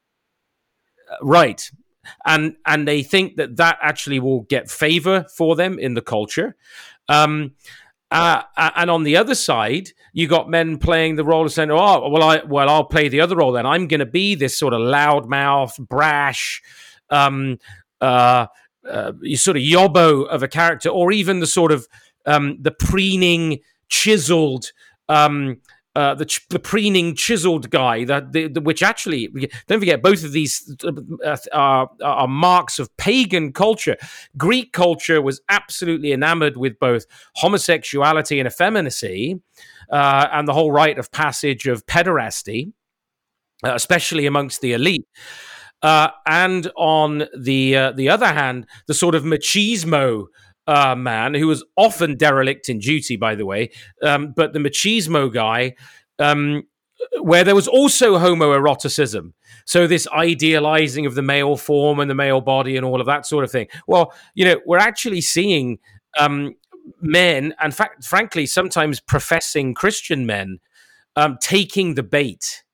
right, and and they think that that actually will get favor for them in the culture. Um, Uh, and on the other side, you got men playing the role of saying, "Oh, well, I well, I'll play the other role. Then I'm going to be this sort of loudmouth, brash, um, uh, uh, sort of yobbo of a character, or even the sort of um, the preening, chiseled." Um, Uh, the, ch- the preening, chiseled guy, that the, the, which actually, don't forget, both of these uh, are, are marks of pagan culture. Greek culture was absolutely enamored with both homosexuality and effeminacy, uh, and the whole rite of passage of pederasty, uh, especially amongst the elite. Uh, and on the uh, the other hand, the sort of machismo Uh, man who was often derelict in duty, by the way, um, but the machismo guy, um, where there was also homoeroticism. So this idealizing of the male form and the male body and all of that sort of thing. Well, you know, we're actually seeing um, men, and fact, frankly, sometimes professing Christian men, um, taking the bait.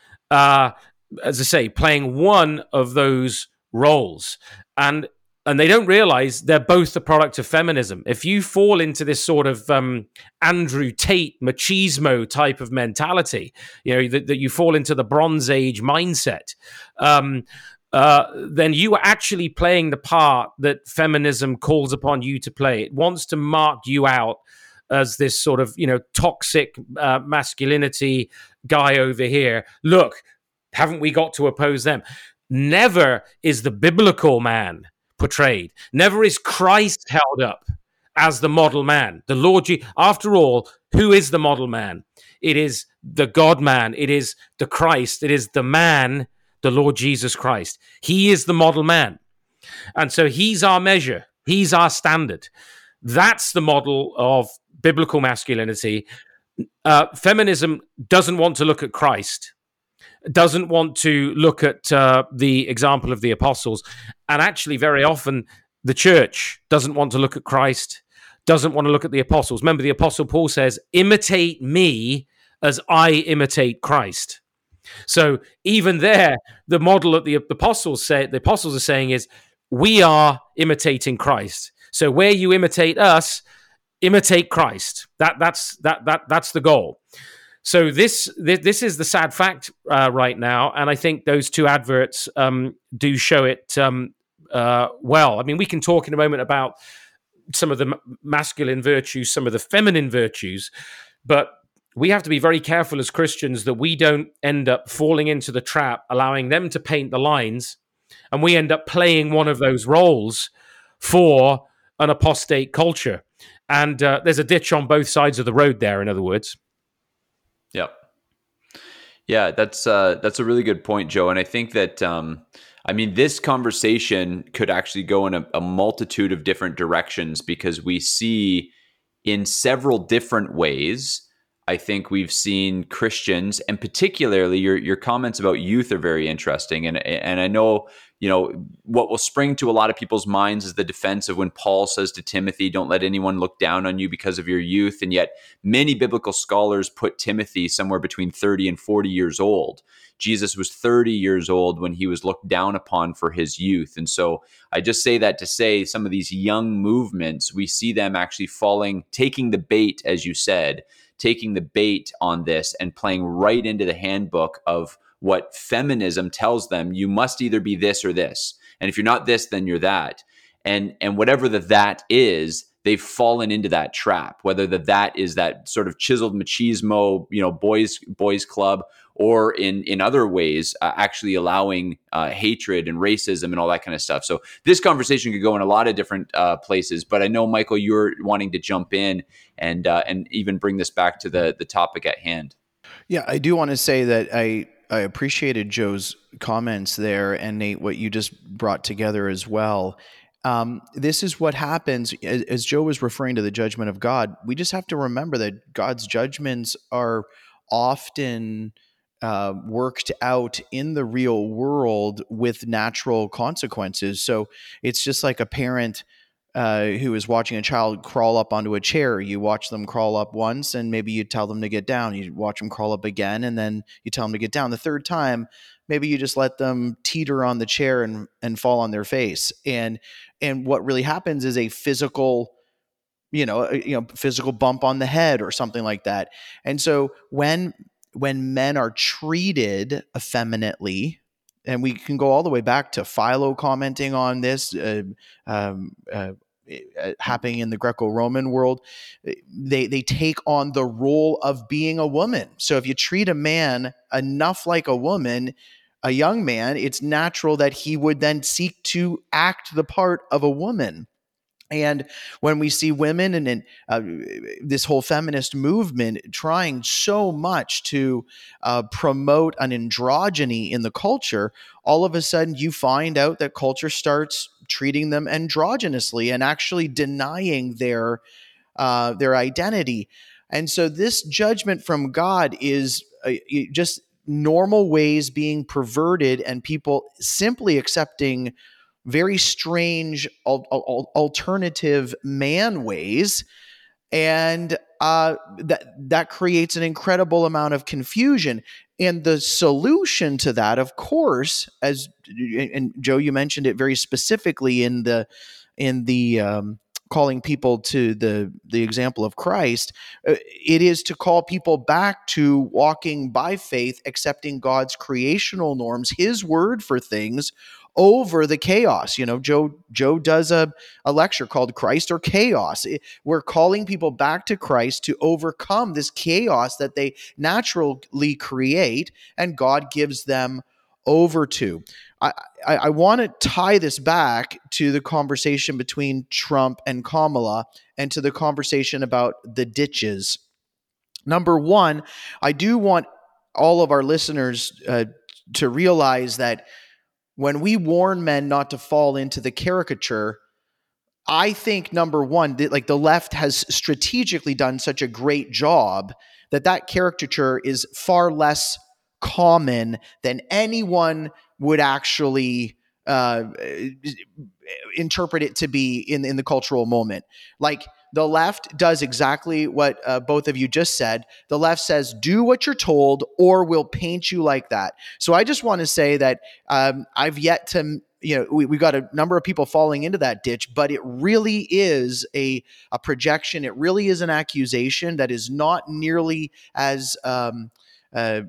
Uh, as I say, playing one of those roles. And And they don't realize they're both the product of feminism. If you fall into this sort of um, Andrew Tate machismo type of mentality, you know, that, that you fall into the Bronze Age mindset, um, uh, then you are actually playing the part that feminism calls upon you to play. It wants to mark you out as this sort of, you know, toxic uh, masculinity guy over here. Look, haven't we got to oppose them? Never is the biblical man portrayed. Never is Christ held up as the model man. The Lord, Je- after all, who is the model man? It is the God man. It is the Christ. It is the man, the Lord Jesus Christ. He is the model man. And so he's our measure. He's our standard. That's the model of biblical masculinity. Uh, feminism doesn't want to look at Christ. doesn't want to look at uh, the example of the apostles. And actually, very often, the church doesn't want to look at Christ, doesn't want to look at the apostles. Remember, the apostle Paul says, imitate me as I imitate Christ. So even there, the model that the apostles say, the apostles are saying is, we are imitating Christ. So where you imitate us, imitate Christ. That that's that that that's the goal. So this this, this is the sad fact uh, right now, and I think those two adverts um, do show it um, uh, well. I mean, we can talk in a moment about some of the masculine virtues, some of the feminine virtues, but we have to be very careful as Christians that we don't end up falling into the trap, allowing them to paint the lines, and we end up playing one of those roles for an apostate culture. And uh, there's a ditch on both sides of the road there, in other words. Yep. Yeah, that's uh, that's a really good point, Joe. And I think that, um, I mean, this conversation could actually go in a, a multitude of different directions, because we see in several different ways, I think we've seen Christians, and particularly your your comments about youth are very interesting. And and I know, you know, what will spring to a lot of people's minds is the defense of when Paul says to Timothy, don't let anyone look down on you because of your youth. And yet many biblical scholars put Timothy somewhere between thirty and forty years old. Jesus was thirty years old when he was looked down upon for his youth. And so I just say that to say some of these young movements, we see them actually falling, taking the bait, as you said, taking the bait on this and playing right into the handbook of what feminism tells them. You must either be this or this. And if you're not this, then you're that. And and whatever the that is, they've fallen into that trap, whether the that is that sort of chiseled machismo, you know, boys boys club, or in in other ways, uh, actually allowing uh, hatred and racism and all that kind of stuff. So this conversation could go in a lot of different uh, places. But I know, Michael, you're wanting to jump in and uh, and even bring this back to the the topic at hand. Yeah, I do want to say that I I appreciated Joe's comments there, and Nate, what you just brought together as well. Um, this is what happens, as, as Joe was referring to the judgment of God. We just have to remember that God's judgments are often uh, worked out in the real world with natural consequences. So it's just like a parent uh, who is watching a child crawl up onto a chair. You watch them crawl up once, and maybe you tell them to get down. You watch them crawl up again, and then you tell them to get down. The third time, maybe you just let them teeter on the chair and, and fall on their face. And and what really happens is a physical, you know, a, you know, physical bump on the head or something like that. And so when when men are treated effeminately, and we can go all the way back to Philo commenting on this, uh, um, uh, happening in the Greco-Roman world, they they take on the role of being a woman. So if you treat a man enough like a woman, a young man, it's natural that he would then seek to act the part of a woman. And when we see women and, and uh, this whole feminist movement trying so much to uh, promote an androgyny in the culture, all of a sudden you find out that culture starts treating them androgynously and actually denying their uh, their identity. And so this judgment from God is uh, just normal ways being perverted, and people simply accepting very strange al- al- alternative man ways. And uh, that that creates an incredible amount of confusion. And the solution to that, of course, as and Joe, you mentioned it very specifically in the in the um, calling people to the the example of Christ, uh, it is to call people back to walking by faith, accepting God's creational norms, His word for things, over the chaos. You know, Joe Joe does a, a lecture called Christ or Chaos. We're calling people back to Christ to overcome this chaos that they naturally create, and God gives them over to. I, I, I want to tie this back to the conversation between Trump and Kamala, and to the conversation about the ditches. Number one, I do want all of our listeners uh, to realize that when we warn men not to fall into the caricature, I think, number one, that like the left has strategically done such a great job that that caricature is far less common than anyone would actually uh, interpret it to be in, in the cultural moment. Like, the left does exactly what uh, both of you just said. The left says, do what you're told or we'll paint you like that. So I just want to say that um, I've yet to, you know, we, we've got a number of people falling into that ditch, but it really is a, a projection. It really is an accusation that is not nearly as, um, uh,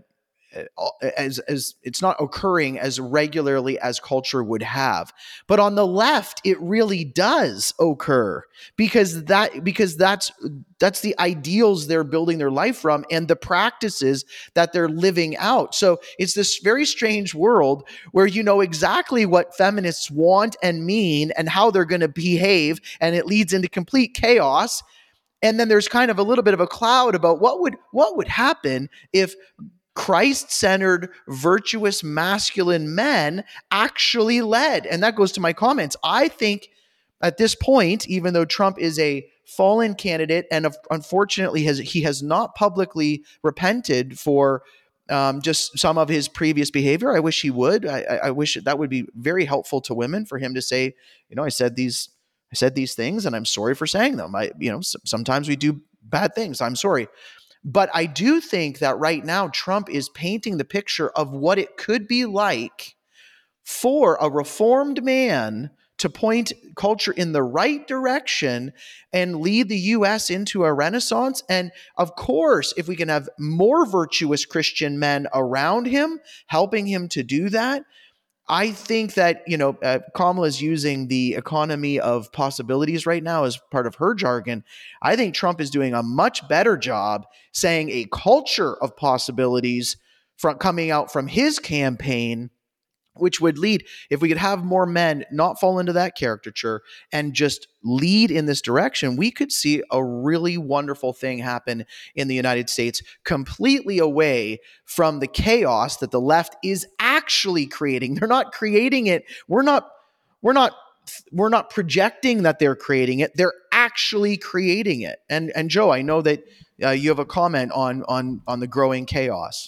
as as it's not occurring as regularly as culture would have. But on the left, it really does occur because that because that's that's the ideals they're building their life from and the practices that they're living out. So it's this very strange world where you know exactly what feminists want and mean and how they're going to behave, and it leads into complete chaos. And then there's kind of a little bit of a cloud about what would what would happen if Christ-centered, virtuous, masculine men actually led. And that goes to my comments. I think at this point, even though Trump is a fallen candidate and unfortunately has he has not publicly repented for um, just some of his previous behavior, I wish he would. I, I wish that would be very helpful to women for him to say, you know, I said these, I said these things, and I'm sorry for saying them. I, you know, sometimes we do bad things. I'm sorry. But I do think that right now Trump is painting the picture of what it could be like for a reformed man to point culture in the right direction and lead the U S into a renaissance. And of course, if we can have more virtuous Christian men around him, helping him to do that, I think that, you know, uh, Kamala is using the economy of possibilities right now as part of her jargon. I think Trump is doing a much better job saying a culture of possibilities from coming out from his campaign, which would lead, if we could have more men not fall into that caricature and just lead in this direction, we could see a really wonderful thing happen in the United States, completely away from the chaos that the left is actually creating. They're not creating it. We're not, we're not, we're not projecting that they're creating it. They're actually creating it. And and Joe, I know that uh, you have a comment on on on the growing chaos.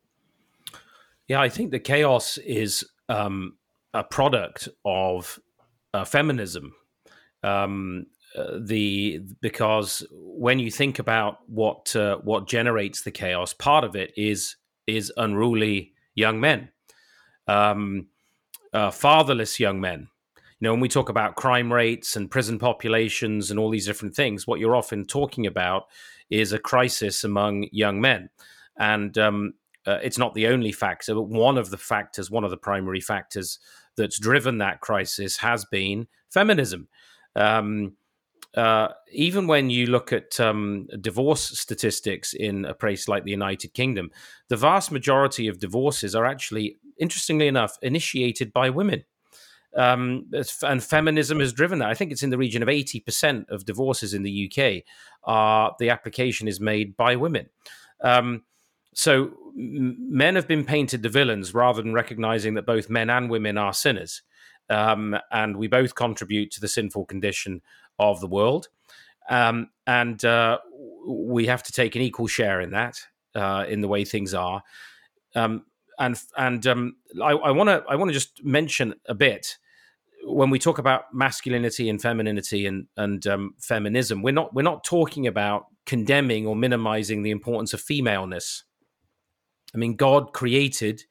Yeah, I think the chaos is um, a product of uh, feminism. Um, uh, the because when you think about what uh, what generates the chaos, part of it is is unruly young men, um, uh, fatherless young men. You know, when we talk about crime rates and prison populations and all these different things, what you're often talking about is a crisis among young men, and um, Uh, it's not the only factor, but one of the factors, one of the primary factors that's driven that crisis has been feminism. Um, uh, even when you look at um, divorce statistics in a place like the United Kingdom, the vast majority of divorces are actually, interestingly enough, initiated by women. Um, and feminism has driven that. I think it's in the region of eighty percent of divorces in the U K. Uh, the application is made by women. Um, So men have been painted the villains rather than recognizing that both men and women are sinners. Um, and we both contribute to the sinful condition of the world. Um, and uh, we have to take an equal share in that, uh, in the way things are. Um, and and um, I want to I want to just mention a bit, when we talk about masculinity and femininity and and um, feminism, we're not we're not talking about condemning or minimizing the importance of femaleness. I mean, God created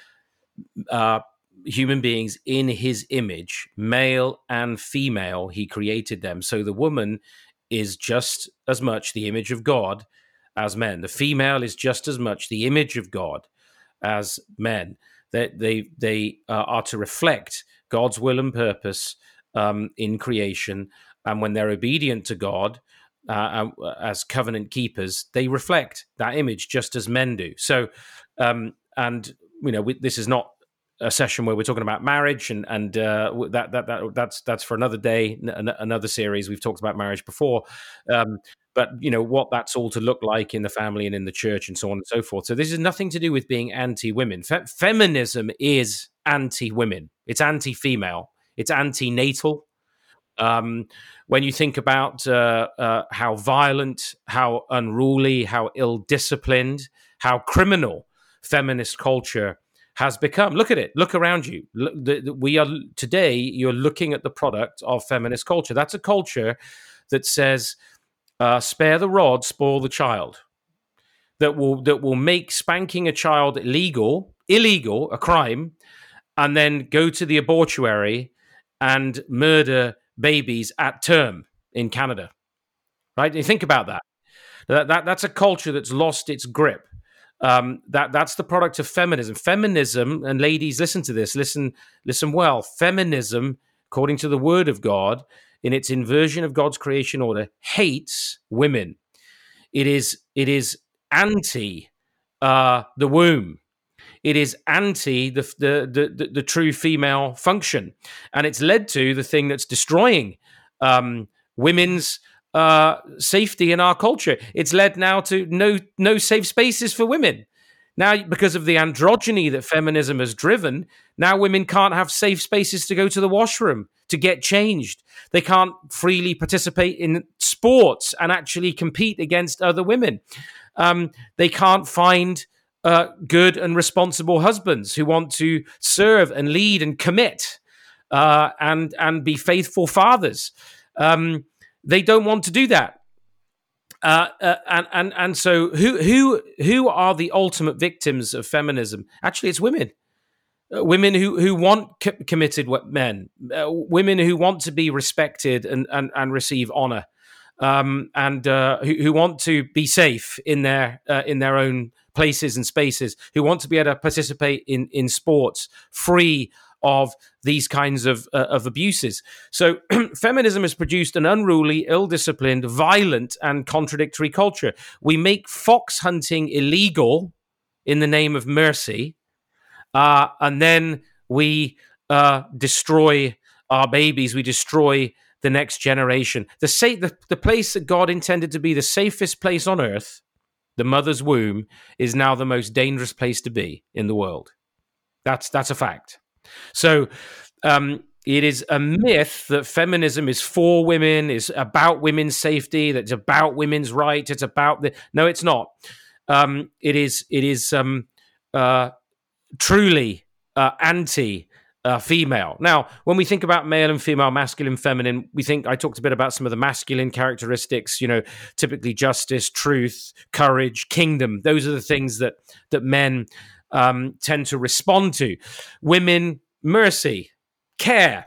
uh, human beings in his image, male and female. He created them. So the woman is just as much the image of God as men. The female is just as much the image of God as men. That they, they, they uh, are to reflect God's will and purpose um, in creation. And when they're obedient to God, Uh, as covenant keepers, they reflect that image just as men do. So, um, and you know, we, this is not a session where we're talking about marriage, and and uh, that that that that's that's for another day, n- another series. We've talked about marriage before, um, but you know what that's all to look like in the family and in the church, and so on and so forth. So this is nothing to do with being anti-women. Fe- feminism is anti-women. It's anti-female. It's anti-natal. Um, when you think about uh, uh, how violent, how unruly, how ill-disciplined, how criminal feminist culture has become. Look at it. Look around you. Look, the, the, we are today. You're looking at the product of feminist culture. That's a culture that says, uh, "Spare the rod, spoil the child." That will that will make spanking a child illegal, illegal, a crime, and then go to the abortuary and murder babies at term in Canada. Right? You think about that. That, that that's a culture that's lost its grip. Um, that that's the product of feminism. Feminism, and ladies, listen to this. Listen, listen well. Feminism, according to the Word of God, in its inversion of God's creation order, hates women. It is it is anti uh, the womb. It is anti the the, the the the true female function, and it's led to the thing that's destroying um, women's uh, safety in our culture. It's led now to no no safe spaces for women. Now, because of the androgyny that feminism has driven, now women can't have safe spaces to go to the washroom, to get changed. They can't freely participate in sports and actually compete against other women. Um, they can't find uh, good and responsible husbands who want to serve and lead and commit uh, and and be faithful fathers. Um, they don't want to do that. Uh, uh, and and and so who who who are the ultimate victims of feminism? Actually, it's women. Uh, women who who want co- committed men, uh, women who want to be respected and and, and receive honor, um, and uh, who, who want to be safe in their uh, in their own places and spaces, who want to be able to participate in in sports free of these kinds of uh, of abuses. So feminism has produced an unruly, ill-disciplined, violent, and contradictory culture. We make fox hunting illegal in the name of mercy, uh, and then we uh, destroy our babies. We destroy the next generation. The, sa- the the place that God intended to be the safest place on earth, the mother's womb, is now the most dangerous place to be in the world. That's that's a fact. So um, it is a myth that feminism is for women, is about women's safety, that it's about women's rights. It's about the no, it's not. Um, it is it is um, uh, truly uh, anti uh, female. Now, when we think about male and female, masculine, feminine, we think I talked a bit about some of the masculine characteristics. You know, typically justice, truth, courage, kingdom. Those are the things that that men Um, tend to respond to. Women, mercy, care,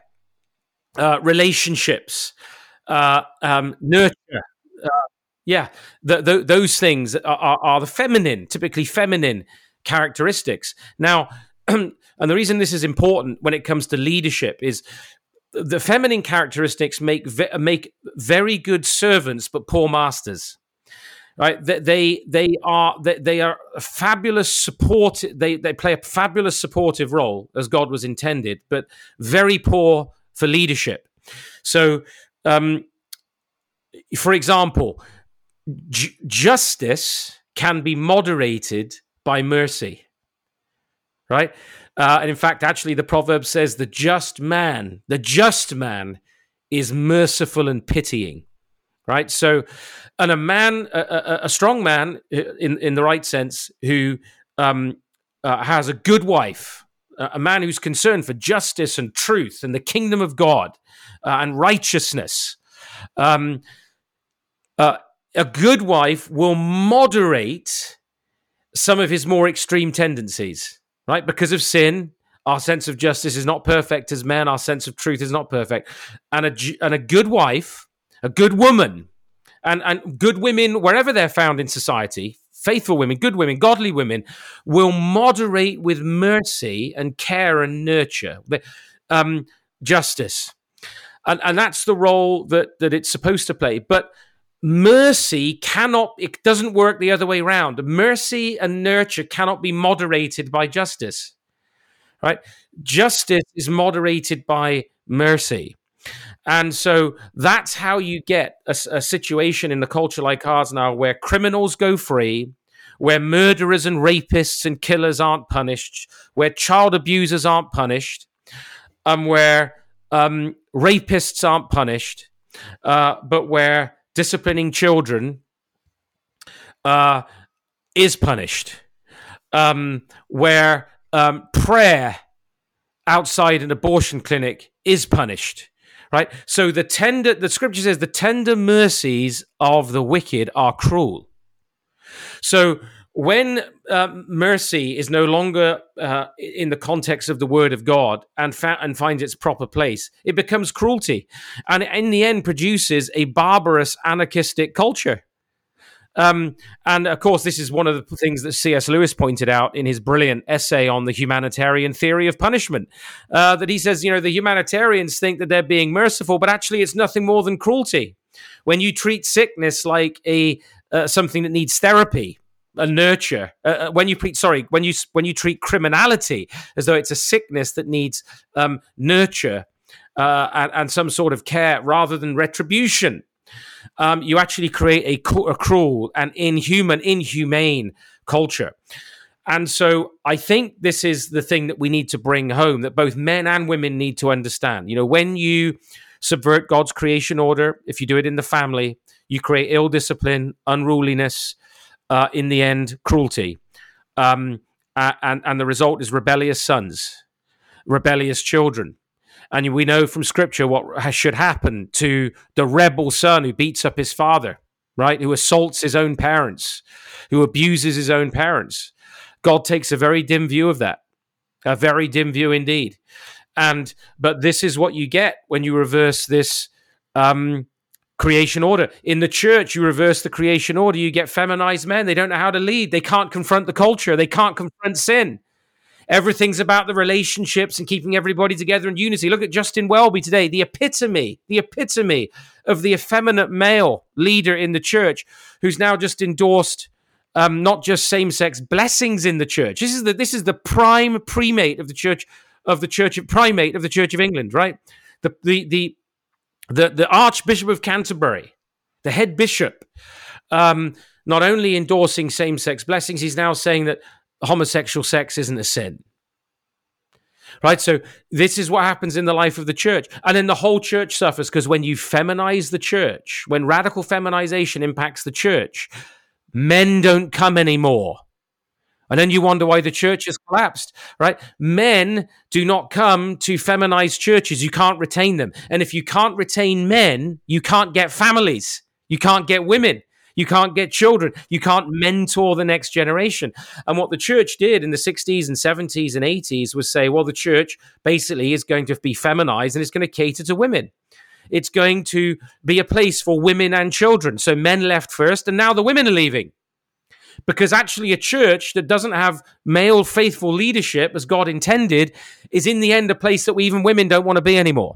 uh, relationships, uh, um, nurture. Uh, yeah, the, the, those things are, are, are the feminine, typically feminine characteristics. Now, and the reason this is important when it comes to leadership is the feminine characteristics make ve- make very good servants, but poor masters. Right, they they are they are a fabulous support. They they play a fabulous supportive role as God was intended, but very poor for leadership. So, um, for example, ju- justice can be moderated by mercy. Right, uh, and in fact, actually, the proverb says the just man, the just man, is merciful and pitying. Right, so, and a man, a, a, a strong man, in in the right sense, who um, uh, has a good wife, a man who's concerned for justice and truth and the kingdom of God uh, and righteousness. Um, uh, a good wife will moderate some of his more extreme tendencies. Right, because of sin, our sense of justice is not perfect as men. Our sense of truth is not perfect, and a and a good wife. A good woman and, and good women, wherever they're found in society, faithful women, good women, godly women, will moderate with mercy and care and nurture, um, justice. And, and that's the role that, that it's supposed to play. But mercy cannot, it doesn't work the other way around. Mercy and nurture cannot be moderated by justice, right? Justice is moderated by mercy. And so that's how you get a, a situation in the culture like ours now where criminals go free, where murderers and rapists and killers aren't punished, where child abusers aren't punished, um, where um, rapists aren't punished, uh, but where disciplining children uh, is punished. um, where um, prayer outside an abortion clinic is punished, right? So the tender, the scripture says, the tender mercies of the wicked are cruel. So when uh, mercy is no longer uh, in the context of the word of God and, fa- and finds its proper place, it becomes cruelty, and in the end produces a barbarous, anarchistic culture. Um, and of course, this is one of the things that C S Lewis pointed out in his brilliant essay on the humanitarian theory of punishment. Uh, that he says, you know, the humanitarians think that they're being merciful, but actually it's nothing more than cruelty. When you treat sickness like a uh, something that needs therapy, a nurture, uh, when you treat, sorry, when you when you treat criminality as though it's a sickness that needs um, nurture uh, and, and some sort of care rather than retribution. Um, you actually create a, a cruel and inhuman, inhumane culture. And so I think this is the thing that we need to bring home, that both men and women need to understand. You know, when you subvert God's creation order, if you do it in the family, you create ill discipline, unruliness, uh, in the end, cruelty. Um, and, and the result is rebellious sons, rebellious children. And we know from scripture what should happen to the rebel son who beats up his father, right? Who assaults his own parents, who abuses his own parents. God takes a very dim view of that, a very dim view indeed. And, but this is what you get when you reverse this um, creation order. In the church, you reverse the creation order. You get feminized men. They don't know how to lead. They can't confront the culture. They can't confront sin. Everything's about the relationships and keeping everybody together in unity. Look at Justin Welby today, the epitome, the epitome of the effeminate male leader in the church, who's now just endorsed um, not just same-sex blessings in the church. This is the this is the prime primate of the church of the church of primate of the Church of England, right? The the the the, the Archbishop of Canterbury, the head bishop, um, not only endorsing same-sex blessings, he's now saying that homosexual sex isn't a sin. Right? So this is what happens in the life of the church. And then the whole church suffers, because when you feminize the church, when radical feminization impacts the church, men don't come anymore. And then you wonder why the church has collapsed, right? Men do not come to feminized churches. You can't retain them. And if you can't retain men, you can't get families. You can't get women. You can't get children. You can't mentor the next generation. And what the church did in the sixties and seventies and eighties was say, well, the church basically is going to be feminized and it's going to cater to women. It's going to be a place for women and children. So men left first, and now the women are leaving. Because actually a church that doesn't have male faithful leadership as God intended is in the end a place that we, even women don't want to be anymore.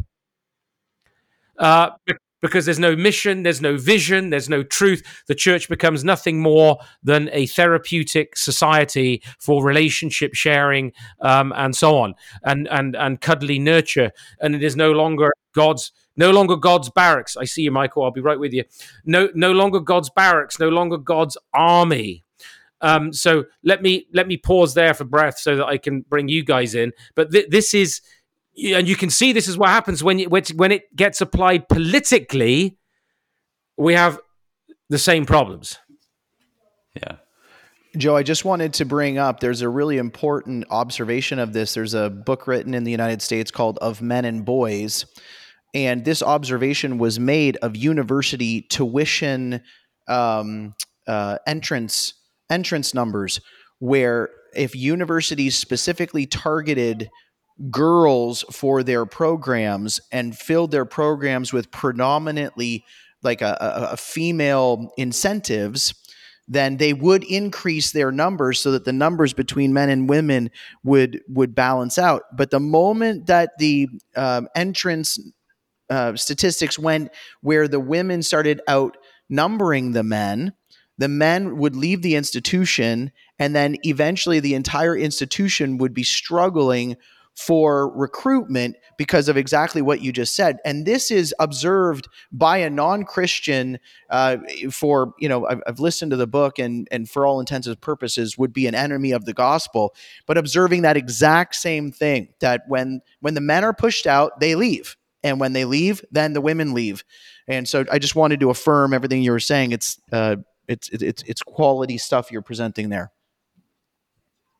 Uh, because there's no mission, there's no vision, there's no truth. The church becomes nothing more than a therapeutic society for relationship sharing um, and so on, and and and cuddly nurture. And it is no longer God's no longer God's barracks. I see you, Michael. I'll be right with you. No, no longer God's barracks. No longer God's army. Um, so let me let me pause there for breath so that I can bring you guys in. But th- this is. And you can see this is what happens when you, when it gets applied politically. We have the same problems. Yeah. Joe, I just wanted to bring up, there's a really important observation of this. There's a book written in the United States called Of Men and Boys. And this observation was made of university tuition um, uh, entrance entrance numbers, where if universities specifically targeted girls for their programs and filled their programs with predominantly like a, a, a female incentives, then they would increase their numbers so that the numbers between men and women would would balance out. But the moment that the um, entrance uh, statistics went where the women started outnumbering the men, the men would leave the institution, and then eventually the entire institution would be struggling for recruitment because of exactly what you just said. And this is observed by a non-Christian uh, for, you know, I've, I've listened to the book and, and for all intents and purposes would be an enemy of the gospel, but observing that exact same thing, that when, when the men are pushed out, they leave. And when they leave, then the women leave. And so I just wanted to affirm everything you were saying. It's, uh, it's, it's, it's quality stuff you're presenting there.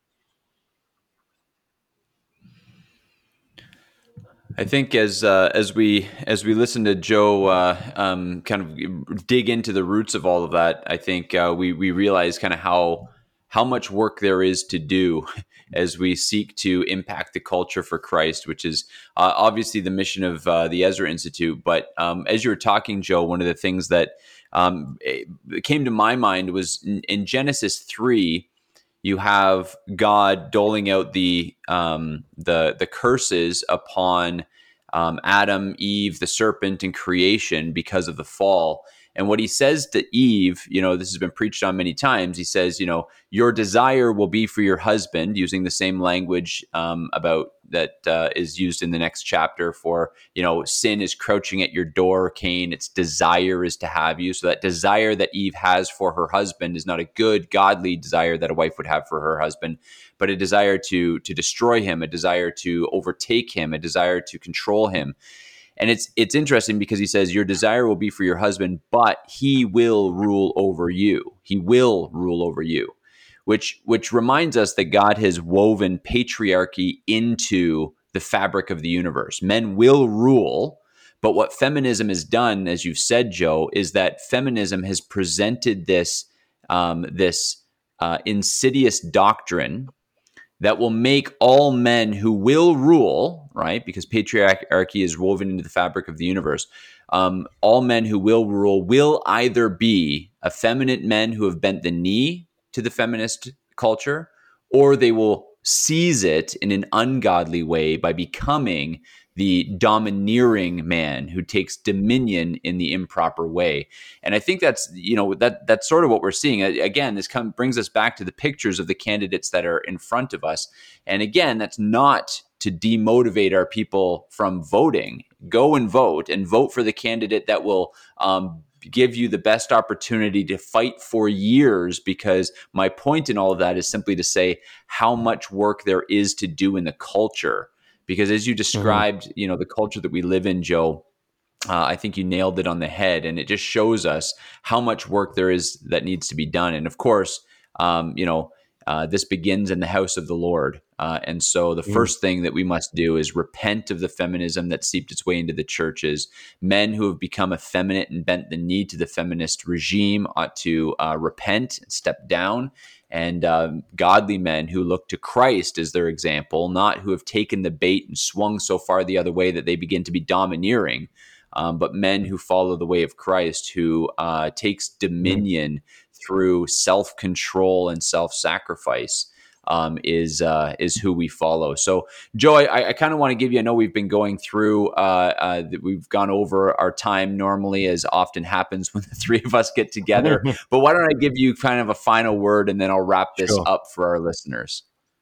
I think as uh, as we as we listen to Joe uh, um, kind of dig into the roots of all of that, I think uh, we we realize kind of how how much work there is to do as we seek to impact the culture for Christ, which is uh, obviously the mission of uh, the Ezra Institute. But um, as you were talking, Joe, one of the things that um, came to my mind was in, in Genesis three. You have God doling out the um, the the curses upon um, Adam, Eve, the serpent, and creation because of the fall. And what he says to Eve, you know, this has been preached on many times. He says, you know, your desire will be for your husband, using the same language um, about that uh, is used in the next chapter for, you know, sin is crouching at your door, Cain. Its desire is to have you. So that desire that Eve has for her husband is not a good, godly desire that a wife would have for her husband, but a desire to to destroy him, a desire to overtake him, a desire to control him. And it's it's interesting because he says your desire will be for your husband, but he will rule over you. He will rule over you, which which reminds us that God has woven patriarchy into the fabric of the universe. Men will rule, but what feminism has done, as you've said, Joe, is that feminism has presented this um, this uh, insidious doctrine that will make all men who will rule, right? Because patriarchy is woven into the fabric of the universe. Um, all men who will rule will either be effeminate men who have bent the knee to the feminist culture, or they will seize it in an ungodly way by becoming the domineering man who takes dominion in the improper way. And I think that's, you know, that that's sort of what we're seeing. Again, this come, brings us back to the pictures of the candidates that are in front of us. And again, that's not to demotivate our people from voting. Go and vote, and vote for the candidate that will um, give you the best opportunity to fight for years, because my point in all of that is simply to say how much work there is to do in the culture. Because as you described, mm-hmm. you know, the culture that we live in, Joe, uh, I think you nailed it on the head. And it just shows us how much work there is that needs to be done. And of course, um, you know, uh, this begins in the house of the Lord. Uh, and so the mm-hmm. first thing that we must do is repent of the feminism that seeped its way into the churches. Men who have become effeminate and bent the knee to the feminist regime ought to uh, repent and step down. And um, godly men who look to Christ as their example, not who have taken the bait and swung so far the other way that they begin to be domineering, um, but men who follow the way of Christ, who uh, takes dominion mm-hmm. through self-control and self-sacrifice. Um, is uh, is who we follow. So, Joe, I, I kind of want to give you, I know we've been going through, uh, uh, we've gone over our time normally, as often happens when the three of us get together. But why don't I give you kind of a final word, and then I'll wrap this sure. up for our listeners.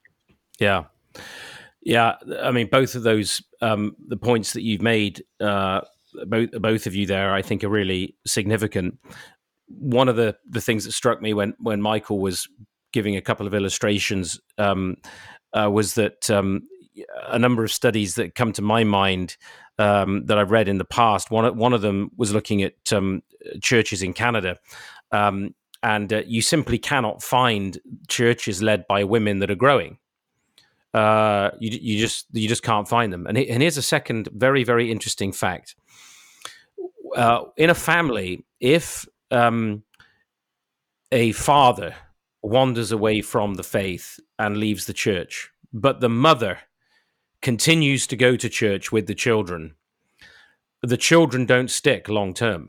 Yeah. Yeah. I mean, both of those, um, the points that you've made, uh, both, both of you there, I think are really significant. One of the, the things that struck me when, when Michael was giving a couple of illustrations um, uh, was that um, a number of studies that come to my mind um, that I've read in the past. One, one of them was looking at um, churches in Canada, um, and uh, you simply cannot find churches led by women that are growing. Uh, you, you just you just can't find them. And, and here's a second very, very interesting fact. Uh, in a family, if um, a father wanders away from the faith and leaves the church, but the mother continues to go to church with the children, the children don't stick long term.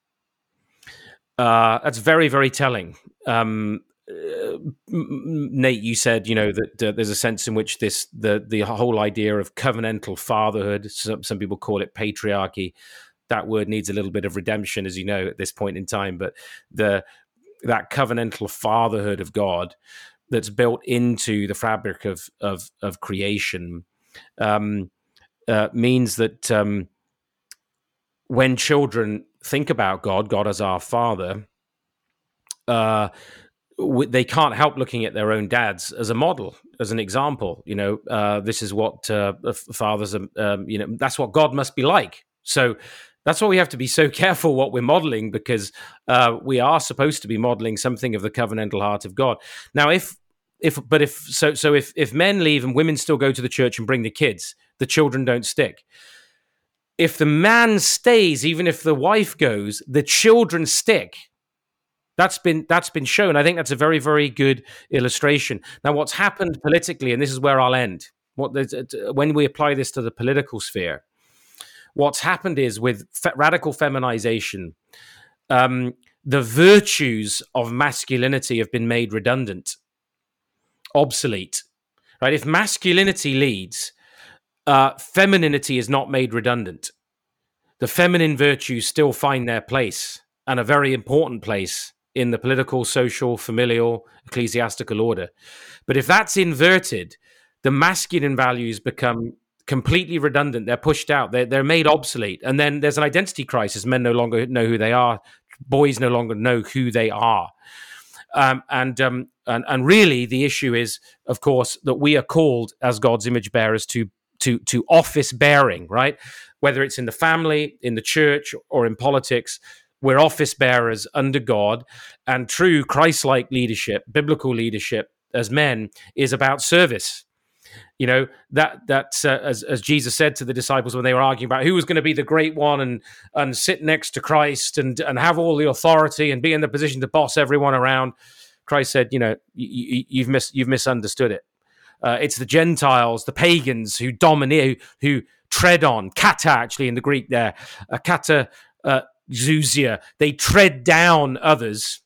Uh, that's very, very telling. Um, uh, Nate, you said, you know, that uh, there's a sense in which this the the whole idea of covenantal fatherhood, some, some people call it patriarchy. That word needs a little bit of redemption, as you know, at this point in time. But the that covenantal fatherhood of God that's built into the fabric of of, of creation um, uh, means that um, when children think about God, God as our Father, uh, w- they can't help looking at their own dads as a model, as an example. You know, uh, this is what uh, fathers, um, you know, that's what God must be like. So that's why we have to be so careful what we're modeling, because uh, we are supposed to be modeling something of the covenantal heart of God. Now, if, if, but if, so, so if, if men leave and women still go to the church and bring the kids, the children don't stick. if the man stays, even if the wife goes, the children stick. That's been that's been shown. I think that's a very, very good illustration. Now, what's happened politically, and this is where I'll end, what when we apply this to the political sphere, what's happened is with fe- radical feminization, um, the virtues of masculinity have been made redundant, obsolete. Right? If masculinity leads, uh, femininity is not made redundant. The feminine virtues still find their place, and a very important place, in the political, social, familial, ecclesiastical order. But if that's inverted, the masculine values become completely redundant. They're pushed out. They're, they're made obsolete. And then there's an identity crisis. Men no longer know who they are. Boys no longer know who they are. Um, and, um, and and really, the issue is, of course, that we are called as God's image bearers to to to office bearing, right? Whether it's in the family, in the church, or in politics, we're office bearers under God, and true Christ-like leadership, biblical leadership as men, is about service. You know, that that's uh, as as Jesus said to the disciples when they were arguing about who was going to be the great one and and sit next to Christ and and have all the authority and be in the position to boss everyone around. Christ said, you know, you, you've mis you've misunderstood it. Uh, it's the Gentiles, the pagans who dominate, who, who tread on, kata actually in the Greek there, uh, kata. Uh, Zuzia, they tread down others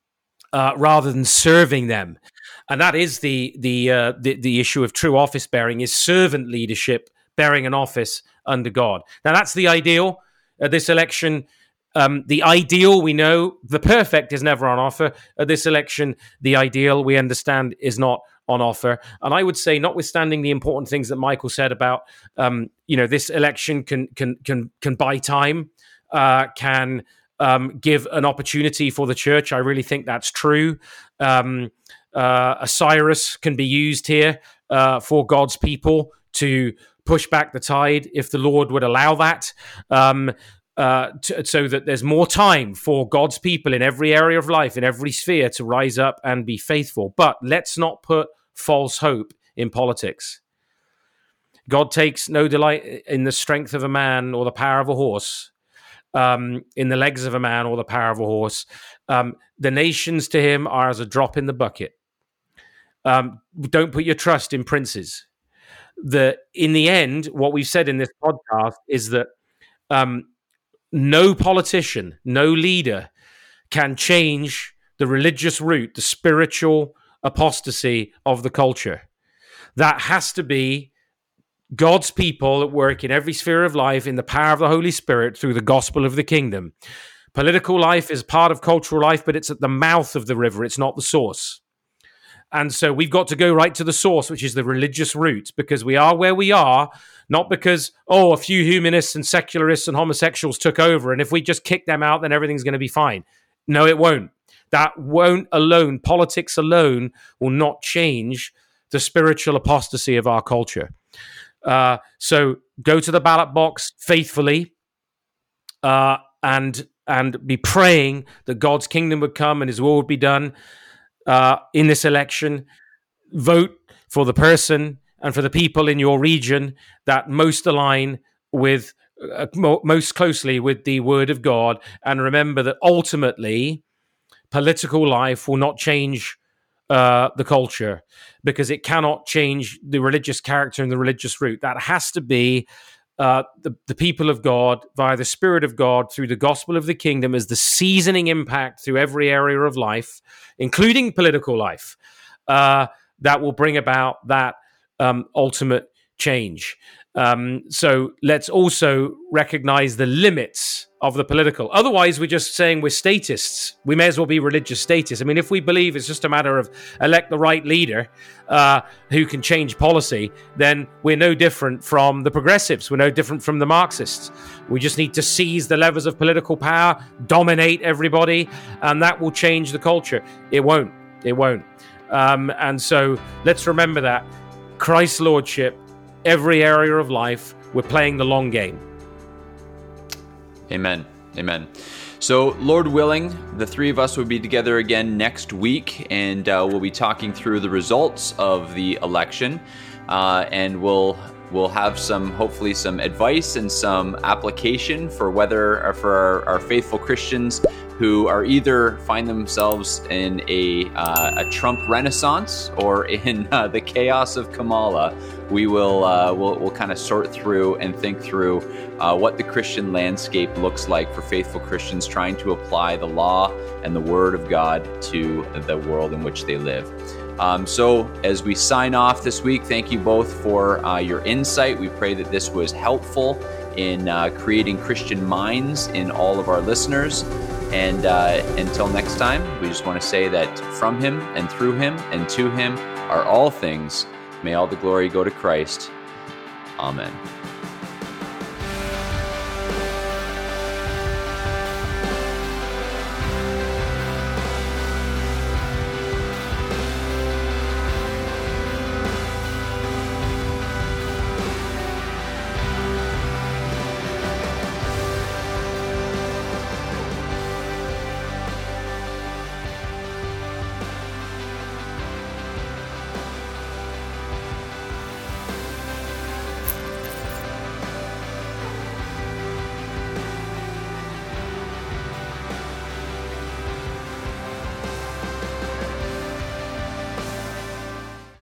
uh, rather than serving them, and that is the the, uh, the the issue of true office bearing, is servant leadership, bearing an office under God. Now that's the ideal. At this election, um, the ideal, we know, the perfect is never on offer. At this election, the ideal, we understand, is not on offer. And I would say, notwithstanding the important things that Michael said about, um, you know, this election can can can can buy time. Uh, can um, give an opportunity for the church. I really think that's true. Um, uh, a Cyrus can be used here uh, for God's people to push back the tide, if the Lord would allow that, um, uh, to, so that there's more time for God's people in every area of life, in every sphere, to rise up and be faithful. But let's not put false hope in politics. God takes no delight in the strength of a man or the power of a horse, Um, in the legs of a man or the power of a horse. Um, the nations to him are as a drop in the bucket. Um, don't put your trust in princes. The, in the end, what we've said in this podcast is that um, no politician, no leader can change the religious root, the spiritual apostasy of the culture. That has to be God's people at work in every sphere of life in the power of the Holy Spirit through the gospel of the kingdom. Political life is part of cultural life, but it's at the mouth of the river. It's not the source. And so we've got to go right to the source, which is the religious root, because we are where we are, not because, oh, a few humanists and secularists and homosexuals took over, and if we just kick them out, then everything's going to be fine. No, it won't. That won't alone, politics alone, will not change the spiritual apostasy of our culture. Uh, so go to the ballot box faithfully uh, and and be praying that God's kingdom would come and his will would be done uh, in this election. Vote for the person and for the people in your region that most align with, uh, mo- most closely with the word of God. And remember that ultimately, political life will not change Uh, the culture, because it cannot change the religious character and the religious root. That has to be uh, the, the people of God via the Spirit of God through the gospel of the kingdom as the seasoning impact through every area of life, including political life, uh, that will bring about that um, ultimate change. Um, so let's also recognize the limits of the political. Otherwise, we're just saying we're statists. We may as well be religious statists. I mean, if we believe it's just a matter of elect the right leader uh, who can change policy, then we're no different from the progressives. We're no different from the Marxists. We just need to seize the levers of political power, dominate everybody, and that will change the culture. It won't. It won't. Um, and so let's remember that Christ's lordship, every area of life, we're playing the long game. Amen. Amen. So, Lord willing, the three of us will be together again next week, and uh, we'll be talking through the results of the election, uh, and we'll we'll have some, hopefully some advice and some application for whether, or for our, our faithful Christians who are either find themselves in a, uh, a Trump renaissance or in uh, the chaos of Kamala. We will uh, we'll, we'll kind of sort through and think through uh, what the Christian landscape looks like for faithful Christians trying to apply the law and the Word of God to the world in which they live. Um, so as we sign off this week, thank you both for uh, your insight. We pray that this was helpful in uh, creating Christian minds in all of our listeners. And uh, until next time, we just want to say that from him and through him and to him are all things. May all the glory go to Christ. Amen.